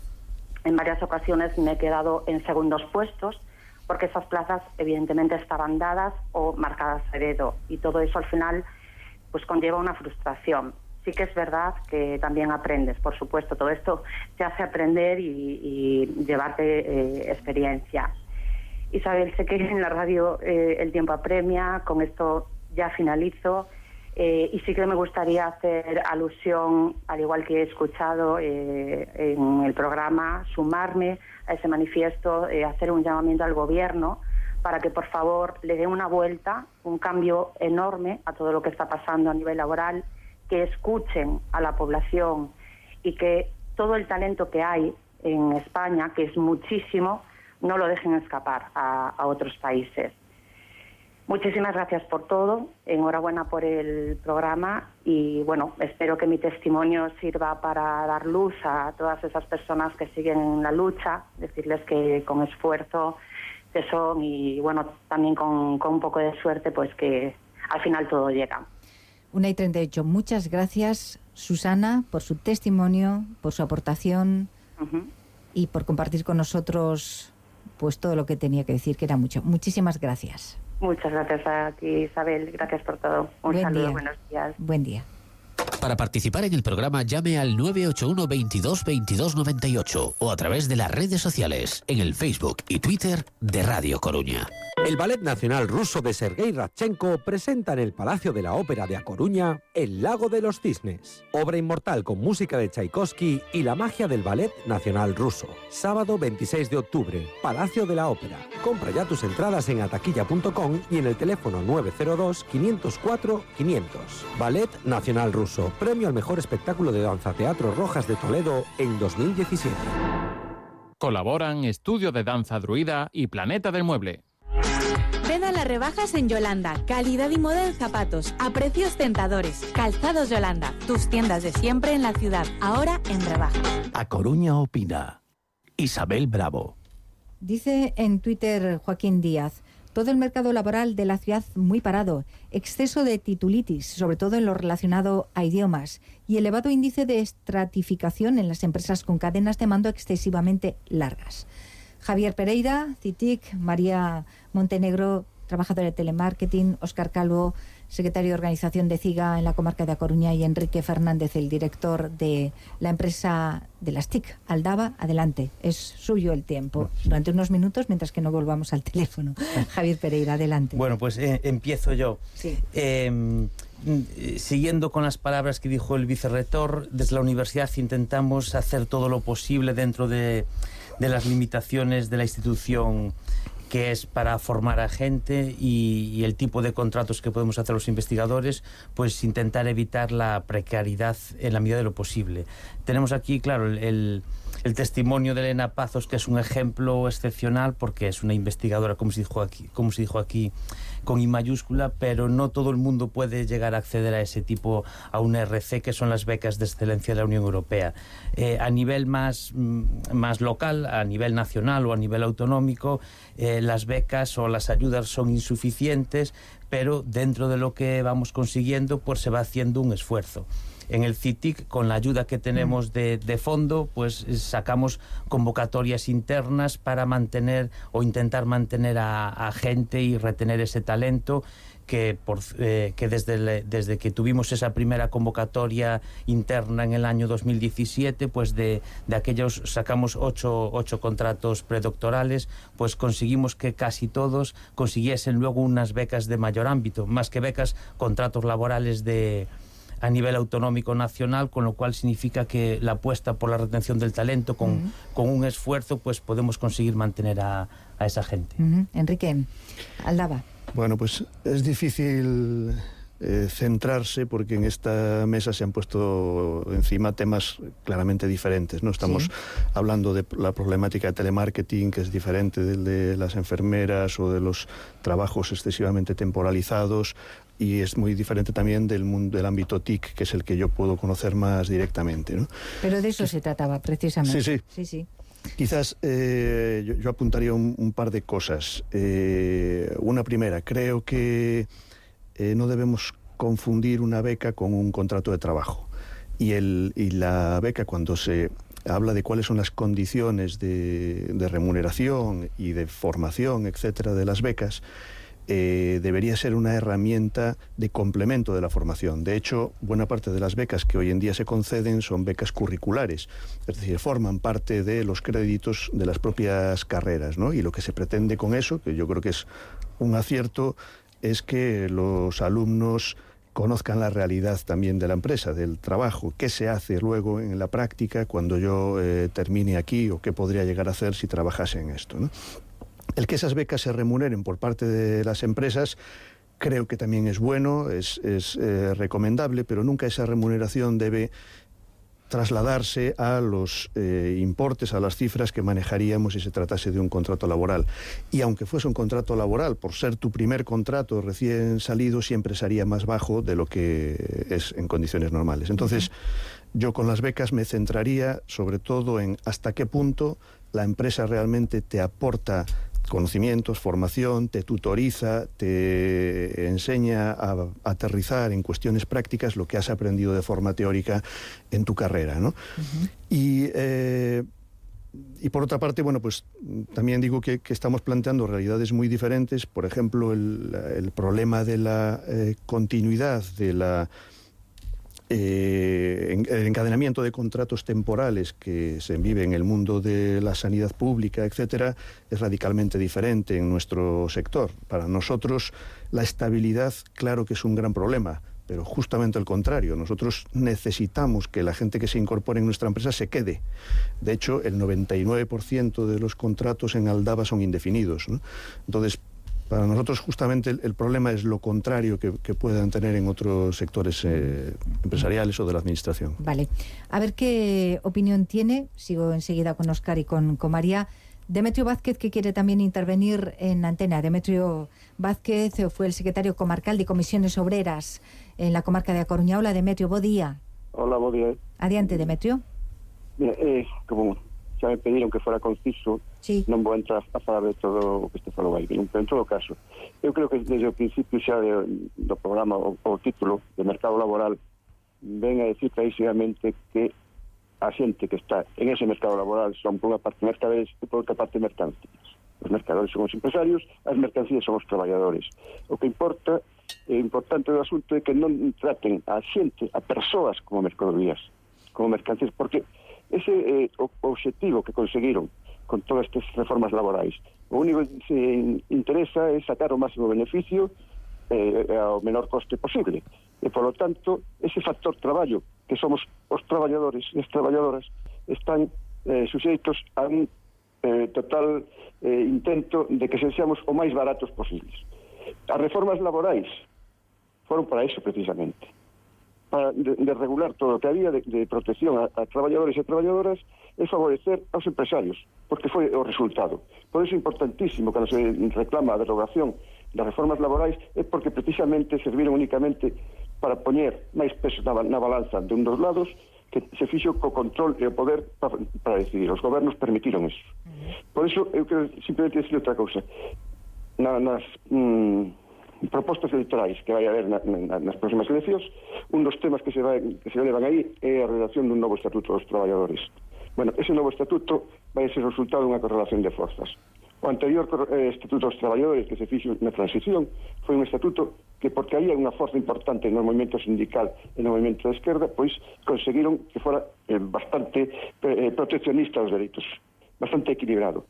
En varias ocasiones me he quedado en segundos puestos porque esas plazas evidentemente estaban dadas o marcadas a dedo y todo eso al final pues conlleva una frustración. Sí que es verdad que también aprendes, por supuesto, todo esto te hace aprender y, y llevarte eh, experiencia. Isabel, sé que en la radio eh, el tiempo apremia, con esto ya finalizo. Eh, y sí que me gustaría hacer alusión, al igual que he escuchado eh, en el programa, sumarme a ese manifiesto, eh, hacer un llamamiento al Gobierno para que por favor le dé una vuelta, un cambio enorme a todo lo que está pasando a nivel laboral, que escuchen a la población y que todo el talento que hay en España, que es muchísimo, no lo dejen escapar a, a otros países. Muchísimas gracias por todo, enhorabuena por el programa y bueno, espero que mi testimonio sirva para dar luz a todas esas personas que siguen en la lucha, decirles que con esfuerzo, tesón y bueno, también con, con un poco de suerte, pues que al final todo llega. una y treinta y ocho, muchas gracias Susana por su testimonio, por su aportación uh-huh. y por compartir con nosotros pues todo lo que tenía que decir, que era mucho. Muchísimas gracias. Muchas gracias a ti, Isabel. Gracias por todo. Un Buen saludo, día. buenos días. Buen día. Para participar en el programa llame al nueve ocho uno veintidós veintidós noventa y ocho o a través de las redes sociales en el Facebook y Twitter de Radio Coruña. El Ballet Nacional Ruso de Sergei Radchenko presenta en el Palacio de la Ópera de A Coruña El Lago de los Cisnes, obra inmortal con música de Tchaikovsky y la magia del Ballet Nacional Ruso. Sábado veintiséis de octubre, Palacio de la Ópera. Compra ya tus entradas en ataquilla punto com y en el teléfono nueve cero dos, quinientos cuatro, quinientos. Ballet Nacional Ruso, premio al mejor espectáculo de danza-teatro Rojas de Toledo en dos mil diecisiete. Colaboran Estudio de Danza Druida y Planeta del Mueble. Ven a las rebajas en Yolanda, calidad y moda en zapatos, a precios tentadores. Calzados Yolanda, tus tiendas de siempre en la ciudad, ahora en rebajas. A Coruña opina Isabel Bravo. Dice en Twitter Joaquín Díaz, todo el mercado laboral de la ciudad muy parado, exceso de titulitis, sobre todo en lo relacionado a idiomas, y elevado índice de estratificación en las empresas con cadenas de mando excesivamente largas. Javier Pereira, CITIC, María Montenegro, trabajadora de telemarketing, Óscar Calvo, secretario de organización de CIGA en la comarca de A Coruña, y Enrique Fernández, el director de la empresa de las T I C, Aldaba. Adelante, es suyo el tiempo durante unos minutos mientras que no volvamos al teléfono. Javier Pereira, adelante. Bueno, pues eh, empiezo yo. Sí. Eh, siguiendo con las palabras que dijo el vicerrector, desde la universidad intentamos hacer todo lo posible dentro de, de las limitaciones de la institución, que es para formar a gente, y, y el tipo de contratos que podemos hacer los investigadores, pues intentar evitar la precariedad en la medida de lo posible. Tenemos aquí, claro, el, el, el testimonio de Elena Pazos, que es un ejemplo excepcional, porque es una investigadora, como se dijo aquí, como se dijo aquí, con I mayúscula, pero no todo el mundo puede llegar a acceder a ese tipo, a una R C, que son las becas de excelencia de la Unión Europea. Eh, a nivel más, más local, a nivel nacional o a nivel autonómico, eh, las becas o las ayudas son insuficientes, pero dentro de lo que vamos consiguiendo, pues se va haciendo un esfuerzo. En el CITIC, con la ayuda que tenemos de, de fondo, pues sacamos convocatorias internas para mantener o intentar mantener a, a gente y retener ese talento que, por, eh, que desde, le, desde que tuvimos esa primera convocatoria interna en el año dos mil diecisiete, pues de, de aquellos sacamos ocho, ocho contratos predoctorales, pues conseguimos que casi todos consiguiesen luego unas becas de mayor ámbito, más que becas, contratos laborales de a nivel autonómico nacional, con lo cual significa que la apuesta por la retención del talento con, uh-huh. con un esfuerzo, pues podemos conseguir mantener a, a esa gente. Uh-huh. Enrique, Aldaba. Bueno, pues es difícil eh, centrarse, porque en esta mesa se han puesto encima temas claramente diferentes, ¿no? Estamos sí. hablando de la problemática de telemarketing, que es diferente del de las enfermeras o de los trabajos excesivamente temporalizados, y es muy diferente también del mundo del ámbito T I C, que es el que yo puedo conocer más directamente, ¿no? Pero de eso sí. se trataba precisamente. Sí, sí. sí, sí. Quizás eh, yo, yo apuntaría un, un par de cosas. Eh, una primera, creo que eh, no debemos confundir una beca con un contrato de trabajo. Y, el, y la beca, cuando se habla de cuáles son las condiciones de, de remuneración y de formación, etcétera, de las becas, Eh, debería ser una herramienta de complemento de la formación. De hecho, buena parte de las becas que hoy en día se conceden son becas curriculares, es decir, forman parte de los créditos de las propias carreras, ¿no? Y lo que se pretende con eso, que yo creo que es un acierto, es que los alumnos conozcan la realidad también de la empresa, del trabajo, qué se hace luego en la práctica cuando yo eh, termine aquí, o qué podría llegar a hacer si trabajase en esto, ¿no? El que esas becas se remuneren por parte de las empresas creo que también es bueno, es, es eh, recomendable, pero nunca esa remuneración debe trasladarse a los eh, importes, a las cifras que manejaríamos si se tratase de un contrato laboral. Y aunque fuese un contrato laboral, por ser tu primer contrato recién salido, siempre sería más bajo de lo que es en condiciones normales. Entonces, yo con las becas me centraría sobre todo en hasta qué punto la empresa realmente te aporta conocimientos, formación, te tutoriza, te enseña a aterrizar en cuestiones prácticas lo que has aprendido de forma teórica en tu carrera, ¿no? Uh-huh. Y, eh, y por otra parte, bueno, pues también digo que, que estamos planteando realidades muy diferentes. Por ejemplo, el, el problema de la eh, continuidad de la Eh, el encadenamiento de contratos temporales que se vive en el mundo de la sanidad pública, etcétera, es radicalmente diferente en nuestro sector. Para nosotros la estabilidad, claro que es un gran problema, pero justamente al contrario, nosotros necesitamos que la gente que se incorpore en nuestra empresa se quede. De hecho, el noventa y nueve por ciento de los contratos en Aldaba son indefinidos, ¿no? Entonces, para nosotros justamente el, el problema es lo contrario que, que puedan tener en otros sectores eh, empresariales o de la administración. Vale. A ver qué opinión tiene, sigo enseguida con Óscar y con, con María, Demetrio Vázquez, que quiere también intervenir en antena. Demetrio Vázquez fue el secretario comarcal de Comisiones Obreras en la comarca de A Coruña. Hola, Demetrio, bo día. Hola, bo día. Adiante, Demetrio. Mira, eh, como xa me pediron que fora conciso, sí. non vou entrar a falar de todo o que este falou aí, pero en todo caso, eu creo que desde o principio xa de, do programa, o, o título de mercado laboral, ven a decir clarísimamente que a xente que está en ese mercado laboral son por unha parte mercaderes e por outra parte mercancías. Os mercadores son os empresarios, as mercancías son os traballadores. O que importa, é importante do asunto é que non traten a xente, a persoas como mercadorías, como mercancías, porque ese é eh, o objetivo que conseguiron con todas estas reformas laborais. O único que se interesa é sacar o máximo beneficio eh, ao menor coste posible. E, por lo tanto, ese factor traballo, que somos os traballadores e as traballadoras, están eh, suxeitos a un eh, total eh, intento de que sexamos o máis baratos posibles. As reformas laborais foron para eso, precisamente. Para de, de regular todo o que había de, de protección a, a traballadores e traballadoras e favorecer aos empresarios, porque foi o resultado. Por iso é importantísimo, cando se reclama a derogación das reformas laborais, é porque precisamente serviron únicamente para poñer máis peso na, na balanza de un dos lados, que se fixo co control e o poder para, para decidir. Os gobernos permitiron eso. Por iso, eu quero simplemente decir outra cousa. Na, nas mm, propostas electorais que vai haber na, na, nas próximas eleccións, un dos temas que se, vai, que se levan aí é a redacción dun novo estatuto dos traballadores. Bueno, ese novo estatuto vai ser o resultado dunha correlación de forzas. O anterior eh, estatuto dos traballadores que se fixo na transición foi un estatuto que, porque había unha forza importante no movimento sindical e no movimento da esquerda, pois conseguiron que fora eh, bastante eh, proteccionista dos dereitos, bastante equilibrado.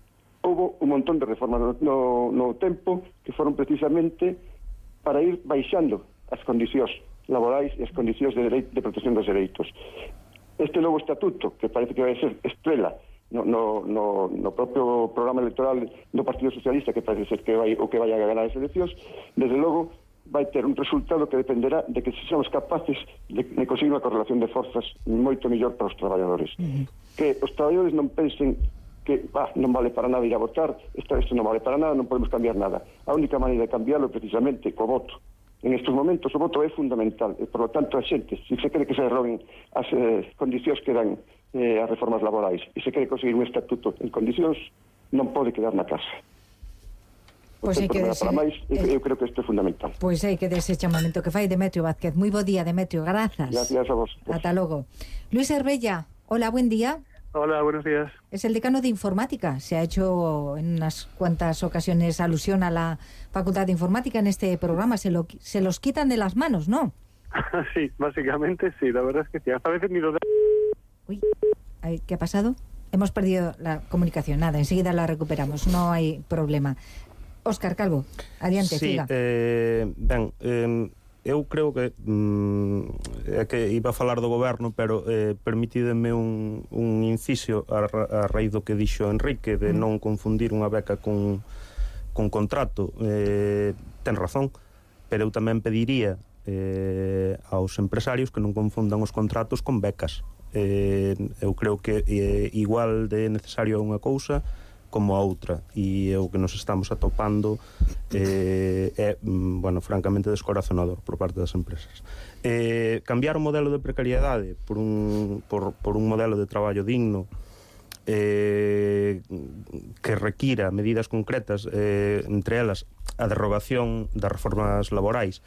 Houve un montón de reformas no, no, no tempo que foron precisamente para ir baixando as condicións laborais e as condicións de, dereit- de protección dos dereitos. Este novo estatuto, que parece que vai ser estrela no, no, no, no propio programa electoral do Partido Socialista, que parece ser que vai o que vai a ganar as eleccións, desde logo vai ter un resultado que dependerá de que sexamos capaces de, de conseguir unha correlación de forzas moito mellor para os traballadores. Uh-huh. Que os traballadores non pensen que ah, non vale para nada ir a votar, isto, isto non vale para nada, non podemos cambiar nada. A única maneira de cambiarlo precisamente co voto. En estes momentos o voto é fundamental e, por lo tanto, a xente, se se quere que se derroguen as eh, condicións que dan eh, as reformas laborais e se quere conseguir un estatuto en condicións, non pode quedar na casa. Pois hai que dese... Para máis, eu, eu creo que isto é fundamental. Pois hai que dese chamamento que fai Demetrio Vázquez. Moi bo día, Demetrio, grazas. Gracias a vos. Ata logo. Luis Herbella, hola, buen día. Hola, buenos días. Es el decano de Informática. Se ha hecho en unas cuantas ocasiones alusión a la Facultad de Informática en este programa. Se, lo, se los quitan de las manos, ¿no? Sí, básicamente sí, la verdad es que sí. Hasta a veces ni lo de... Uy, ¿qué ha pasado? Hemos perdido la comunicación. Nada, enseguida la recuperamos, no hay problema. Óscar Calvo, adiante, sí, siga. Eh, ben, eh, eu creo que mm, é que iba a falar do goberno, pero eh, permitídeme un, un inciso a, a raíz do que dixo Enrique de mm. non confundir unha beca con, con contrato. Eh, ten razón, pero eu tamén pediría eh, aos empresarios que non confundan os contratos con becas. Eh, eu creo que eh, igual de necesario unha cousa como a outra, e o que nos estamos atopando eh, é, bueno, francamente descorazonador por parte das empresas. Eh, cambiar o modelo de precariedade por un, por, por un modelo de traballo digno eh, que requira medidas concretas, eh, entre elas a derrogación das reformas laborais.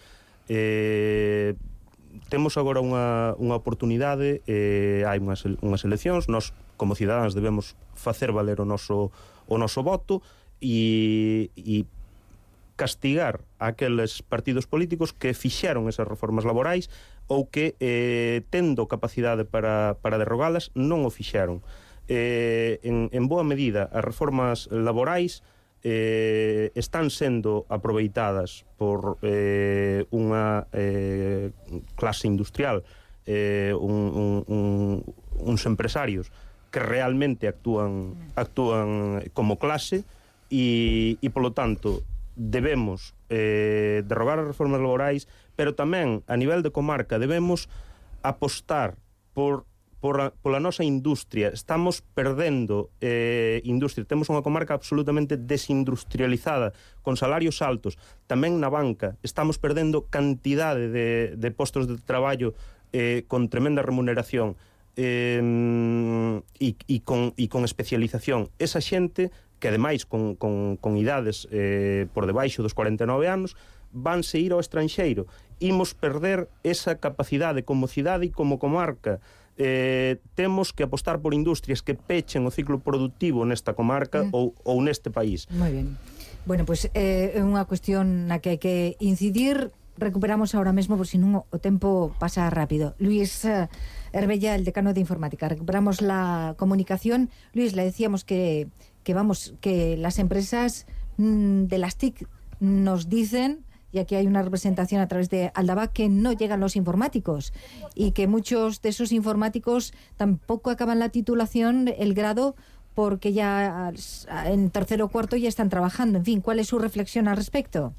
Eh, temos agora unha, unha oportunidade, eh, hai unhas, unhas eleccións, nós como cidadáns debemos facer valer o noso o noso voto e, e castigar aqueles partidos políticos que fixeron esas reformas laborais ou que, eh, tendo capacidade para, para derrogalas, non o fixeron. Eh, en, en boa medida, as reformas laborais eh, están sendo aproveitadas por eh, unha eh, clase industrial, eh, un, un, un, uns empresarios que realmente actúan actúan como clase e, e polo tanto, debemos eh, derrogar as reformas laborais, pero tamén, a nivel de comarca, debemos apostar por, por a, pola nosa industria. Estamos perdendo eh, industria. Temos unha comarca absolutamente desindustrializada, con salarios altos. Tamén na banca estamos perdendo cantidade de, de postos de traballo eh, con tremenda remuneración. Eh, e, e, con, e con especialización. Esa xente que ademais con, con, con idades eh, por debaixo dos cuarenta e nove anos vanse ir ao estranxeiro. Imos perder esa capacidade como cidade e como comarca eh, temos que apostar por industrias que pechen o ciclo productivo nesta comarca mm. ou, ou neste país. Moi ben. Bueno, pois pues, é eh, unha cuestión na que hai que incidir. Recuperamos ahora mesmo, por si non o tempo pasa rápido. Luis uh, Herbella, el decano de Informática. Recuperamos la comunicación. Luis, le decíamos que, que vamos, que las empresas mmm, de las T I C nos dicen, y aquí hay una representación a través de Aldaba, que no llegan los informáticos y que muchos de esos informáticos tampoco acaban la titulación, el grado, porque ya en tercero o cuarto ya están trabajando. En fin, ¿cuál es su reflexión al respecto?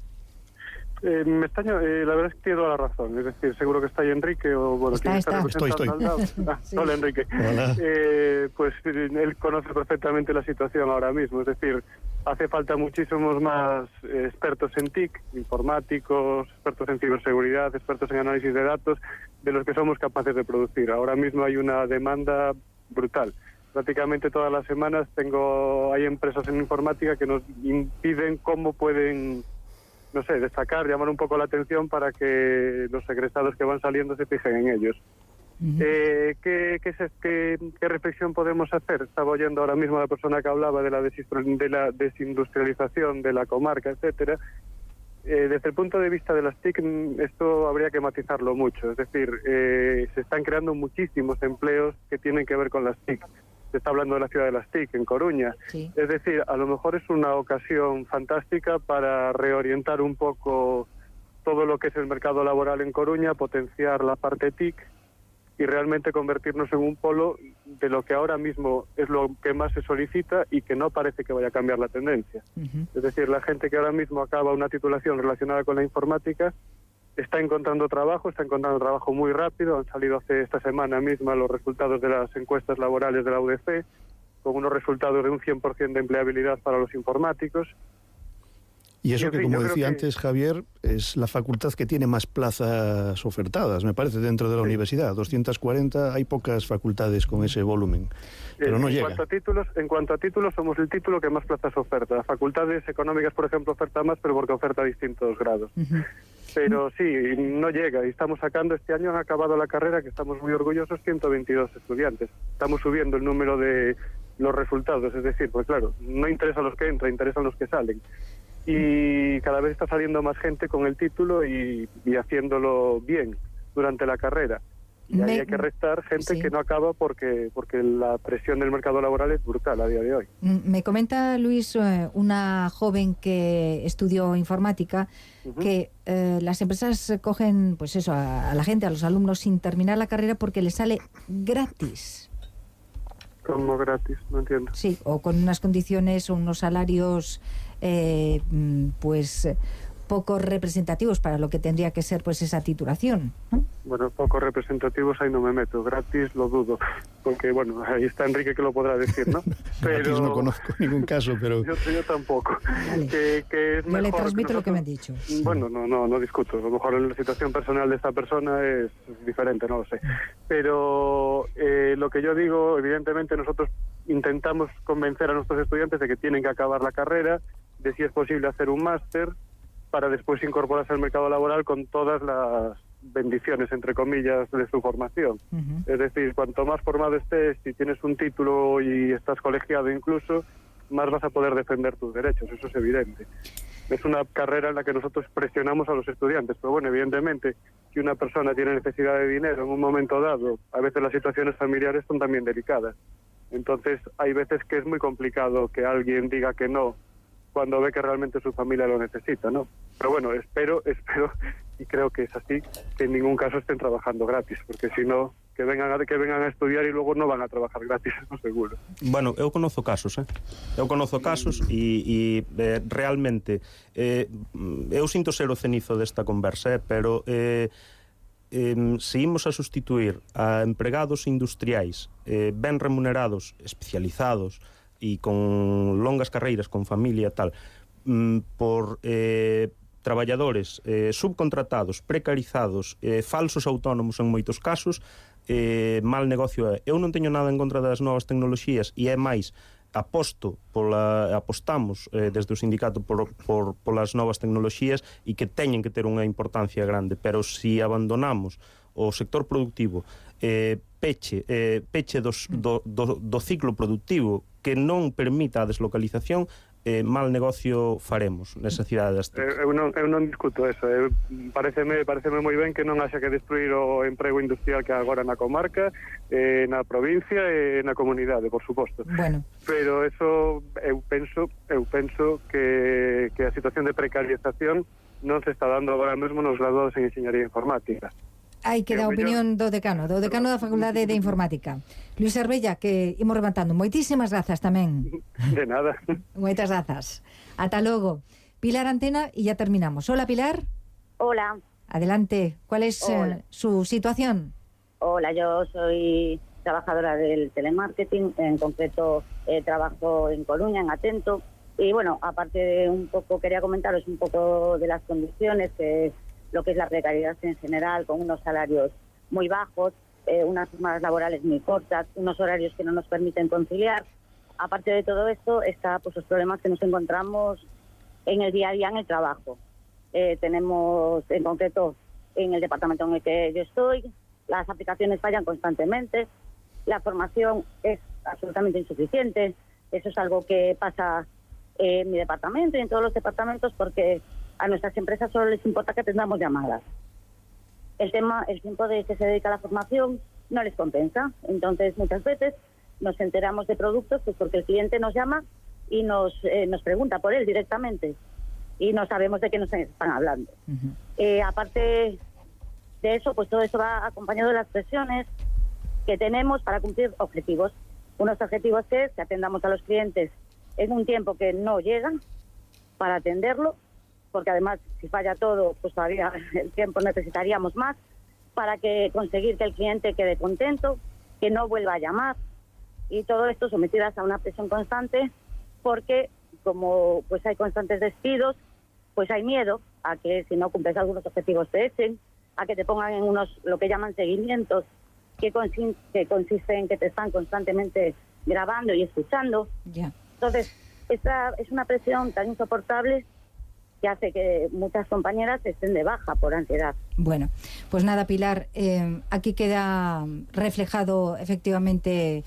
Eh, me extraño, eh, la verdad es que tiene toda la razón. Es decir, seguro que está ahí Enrique o bueno, está, quien está. está Estoy, estoy. Al lado. Ah, sí. Hola, Enrique. Hola. Eh, pues él conoce perfectamente la situación ahora mismo. Es decir, hace falta muchísimos más eh, expertos en T I C, informáticos, expertos en ciberseguridad, expertos en análisis de datos, de los que somos capaces de producir. Ahora mismo hay una demanda brutal. Prácticamente todas las semanas tengo hay empresas en informática que nos impiden cómo pueden, no sé, destacar, llamar un poco la atención para que los egresados que van saliendo se fijen en ellos. Uh-huh. eh, ¿qué, qué, qué, ¿Qué reflexión podemos hacer? Estaba oyendo ahora mismo a la persona que hablaba de la, de la desindustrialización de la comarca, etcétera. Eh, desde el punto de vista de las T I C, esto habría que matizarlo mucho. Es decir, eh, se están creando muchísimos empleos que tienen que ver con las T I C. Se está hablando de la ciudad de las T I C, en Coruña. Sí. Es decir, a lo mejor es una ocasión fantástica para reorientar un poco todo lo que es el mercado laboral en Coruña, potenciar la parte T I C y realmente convertirnos en un polo de lo que ahora mismo es lo que más se solicita y que no parece que vaya a cambiar la tendencia. Uh-huh. Es decir, la gente que ahora mismo acaba una titulación relacionada con la informática está encontrando trabajo, está encontrando trabajo muy rápido. Han salido hace esta semana misma los resultados de las encuestas laborales de la U D C, con unos resultados de un cien por ciento de empleabilidad para los informáticos. Y eso y, que, fin, como decía que... antes Javier, es la facultad que tiene más plazas ofertadas, me parece, dentro de la sí. universidad. doscientas cuarenta, hay pocas facultades con ese volumen, pero eh, no en llega. Cuanto a títulos, en cuanto a títulos, somos el título que más plazas oferta. Las facultades económicas, por ejemplo, oferta más, pero porque oferta distintos grados. Uh-huh. Pero sí, no llega. Y estamos sacando, este año han acabado la carrera, que estamos muy orgullosos, ciento veintidós estudiantes. Estamos subiendo el número de los resultados, es decir, pues claro, no interesa a los que entran, interesan los que salen. Y cada vez está saliendo más gente con el título y, y haciéndolo bien durante la carrera. Y ahí Me... hay que restar gente sí. que no acaba porque porque la presión del mercado laboral es brutal a día de hoy. Me comenta Luis, una joven que estudió informática, uh-huh. que eh, las empresas cogen pues eso a, a la gente, a los alumnos sin terminar la carrera porque les sale gratis. ¿Cómo gratis? No entiendo. Sí, o con unas condiciones o unos salarios eh, pues poco representativos para lo que tendría que ser pues esa titulación, ¿no? Bueno, poco representativos ahí no me meto, gratis lo dudo, porque bueno, ahí está Enrique que lo podrá decir, ¿no? Pero gratis no conozco ningún caso, pero... Yo, yo tampoco. Vale. Que, que es yo mejor le transmito que nosotros... lo que me han dicho. Bueno, no, no, no discuto, a lo mejor la situación personal de esta persona es diferente, no lo sé. Pero eh, lo que yo digo, evidentemente nosotros intentamos convencer a nuestros estudiantes de que tienen que acabar la carrera, de si es posible hacer un máster, para después incorporarse al mercado laboral con todas las bendiciones, entre comillas, de su formación. Uh-huh. Es decir, cuanto más formado estés, si tienes un título y estás colegiado incluso, más vas a poder defender tus derechos, eso es evidente. Es una carrera en la que nosotros presionamos a los estudiantes, pero bueno, evidentemente, si una persona tiene necesidad de dinero en un momento dado, a veces las situaciones familiares son también delicadas. Entonces, hay veces que es muy complicado que alguien diga que no, cuando ve que realmente su familia lo necesita, ¿no? Pero bueno, espero, espero, y creo que es así, que en ningún caso estén trabajando gratis, porque si no, que vengan a, que vengan a estudiar y luego no van a trabajar gratis, eso seguro. Bueno, eu conozo casos, eh? Eu conozo casos e, e eh, realmente, eh, eu sinto ser o cenizo desta conversa, eh? Pero eh, eh, se imos a sustituir a empregados industriais eh, ben remunerados, especializados, e con longas carreiras, con familia e tal, por eh, traballadores eh, subcontratados, precarizados, eh, falsos autónomos en moitos casos, eh, mal negocio é. Eu non teño nada en contra das novas tecnoloxías e é máis, aposto pola, apostamos eh, desde o sindicato por, por, polas novas tecnoloxías e que teñen que ter unha importancia grande, pero si abandonamos o sector productivo eh, peche, eh, peche dos, do, do, do ciclo productivo que non permita a deslocalización, eh, mal negocio faremos nesa cidade das TIC. Eu non, eu non discuto eso. Eu, pareceme, pareceme moi ben que non haxa que destruir o emprego industrial que agora na comarca, eh, na provincia e na comunidade, por suposto. Bueno. Pero eso, eu penso, eu penso que, que a situación de precarización non se está dando agora mesmo nos graduados en Enxeñaría Informática. Hai que dar opinión do decano, do decano da Facultade de Informática. Luis Arbella, que imos levantando. Moitísimas grazas tamén. De nada. Moitas grazas. Ata logo. Pilar Antena y ya terminamos. Hola, Pilar. Hola. Adelante. ¿Cuál es eh, su situación? Hola, yo soy trabajadora del telemarketing. En concreto, eh, trabajo en Coruña, en Atento. Y bueno, aparte de un poco, quería comentaros un poco de las condiciones que lo que es la precariedad en general, con unos salarios muy bajos, eh, unas jornadas laborales muy cortas, unos horarios que no nos permiten conciliar. Aparte de todo esto, está pues los problemas que nos encontramos en el día a día en el trabajo. Eh, tenemos, en concreto, en el departamento en el que yo estoy, las aplicaciones fallan constantemente, la formación es absolutamente insuficiente. Eso es algo que pasa en mi departamento y en todos los departamentos, porque a nuestras empresas solo les importa que atendamos llamadas. El tema, el tiempo de que se dedica a la formación no les compensa. Entonces, muchas veces nos enteramos de productos pues porque el cliente nos llama y nos, eh, nos pregunta por él directamente y no sabemos de qué nos están hablando. Uh-huh. Eh, aparte de eso, pues todo eso va acompañado de las presiones que tenemos para cumplir objetivos. Unos objetivos que es que atendamos a los clientes en un tiempo que no llega para atenderlo, porque además si falla todo, pues todavía el tiempo necesitaríamos más para que conseguir que el cliente quede contento, que no vuelva a llamar, y todo esto sometidas a una presión constante, porque como pues hay constantes despidos, pues hay miedo a que si no cumples algunos objetivos te echen, a que te pongan en unos, lo que llaman seguimientos, que, consi- que consiste en que te están constantemente grabando y escuchando. Yeah. Entonces, esta es una presión tan insoportable que hace que muchas compañeras estén de baja por ansiedad. Bueno, pues nada, Pilar, eh, aquí queda reflejado efectivamente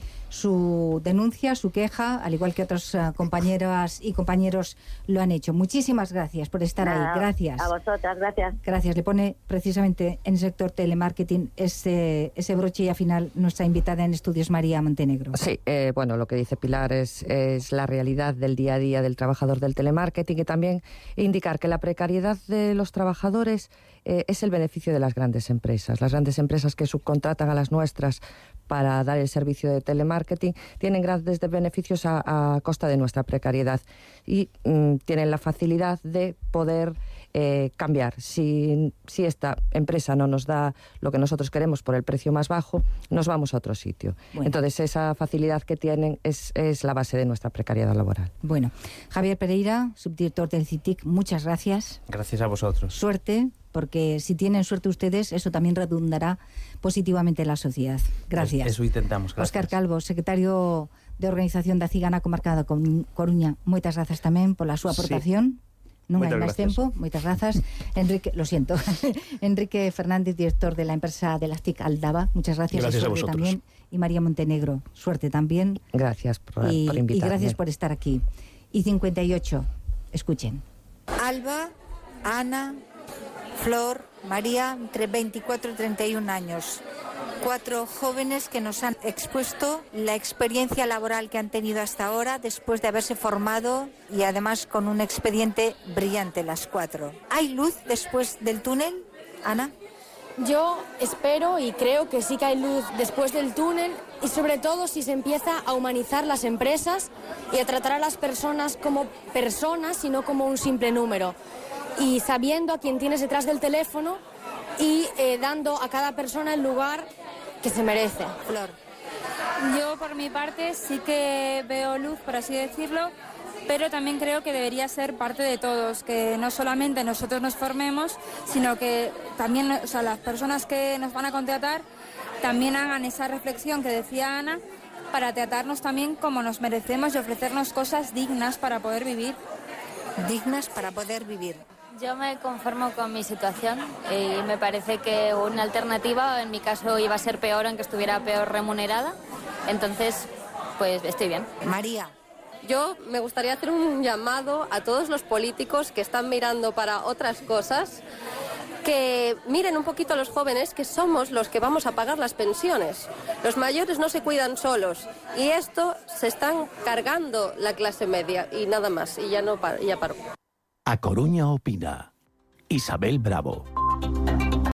su denuncia, su queja, al igual que otras uh, compañeras y compañeros lo han hecho. Muchísimas gracias por estar Nada, ahí. Gracias. A vosotras, gracias. Gracias. Le pone precisamente en el sector telemarketing ese, ese broche ya final nuestra invitada en estudios, María Montenegro. Sí, eh, bueno, lo que dice Pilar es, es la realidad del día a día del trabajador del telemarketing, y también indicar que la precariedad de los trabajadores eh, es el beneficio de las grandes empresas. Las grandes empresas que subcontratan a las nuestras para dar el servicio de telemarketing tienen grandes beneficios a, a costa de nuestra precariedad y mm, tienen la facilidad de poder eh, cambiar. Si, si esta empresa no nos da lo que nosotros queremos por el precio más bajo, nos vamos a otro sitio. Bueno. Entonces esa facilidad que tienen es, es la base de nuestra precariedad laboral. Bueno, Javier Pereira, subdirector del CITIC, muchas gracias. Gracias a vosotros. Suerte, porque si tienen suerte ustedes, eso también redundará positivamente en la sociedad. Gracias. Eso intentamos, gracias. Óscar Calvo, secretario de Organización da Cigana Comarca da Coruña, moitas grazas tamén pola súa aportación. Sí. Non hai máis tempo, moitas grazas. Enrique, lo siento, Enrique Fernández, director de la empresa de las TIC Aldaba, muchas gracias. Gracias y a vosotros. También. Y María Montenegro, suerte también. Gracias por, y, por invitarme. Y gracias por estar aquí. Y cincuenta y ocho, escuchen. Alba, Ana, Flor, María, entre veinticuatro y treinta y un años. Cuatro jóvenes que nos han expuesto la experiencia laboral que han tenido hasta ahora después de haberse formado y además con un expediente brillante las cuatro. ¿Hay luz después del túnel, Ana? Yo espero y creo que sí que hay luz después del túnel, y sobre todo si se empieza a humanizar las empresas y a tratar a las personas como personas y no como un simple número. Y sabiendo a quién tienes detrás del teléfono y eh, dando a cada persona el lugar que se merece. Flor. Yo, por mi parte, sí que veo luz, por así decirlo, pero también creo que debería ser parte de todos, que no solamente nosotros nos formemos, sino que también, o sea, las personas que nos van a contratar también hagan esa reflexión que decía Ana, para tratarnos también como nos merecemos y ofrecernos cosas dignas para poder vivir. Dignas para poder vivir. Yo me conformo con mi situación y me parece que una alternativa, en mi caso, iba a ser peor, aunque estuviera peor remunerada. Entonces, pues estoy bien. María. Yo me gustaría hacer un llamado a todos los políticos que están mirando para otras cosas, que miren un poquito a los jóvenes, que somos los que vamos a pagar las pensiones. Los mayores no se cuidan solos y esto se están cargando la clase media y nada más, y ya no paro, ya paro. A Coruña opina. Isabel Bravo.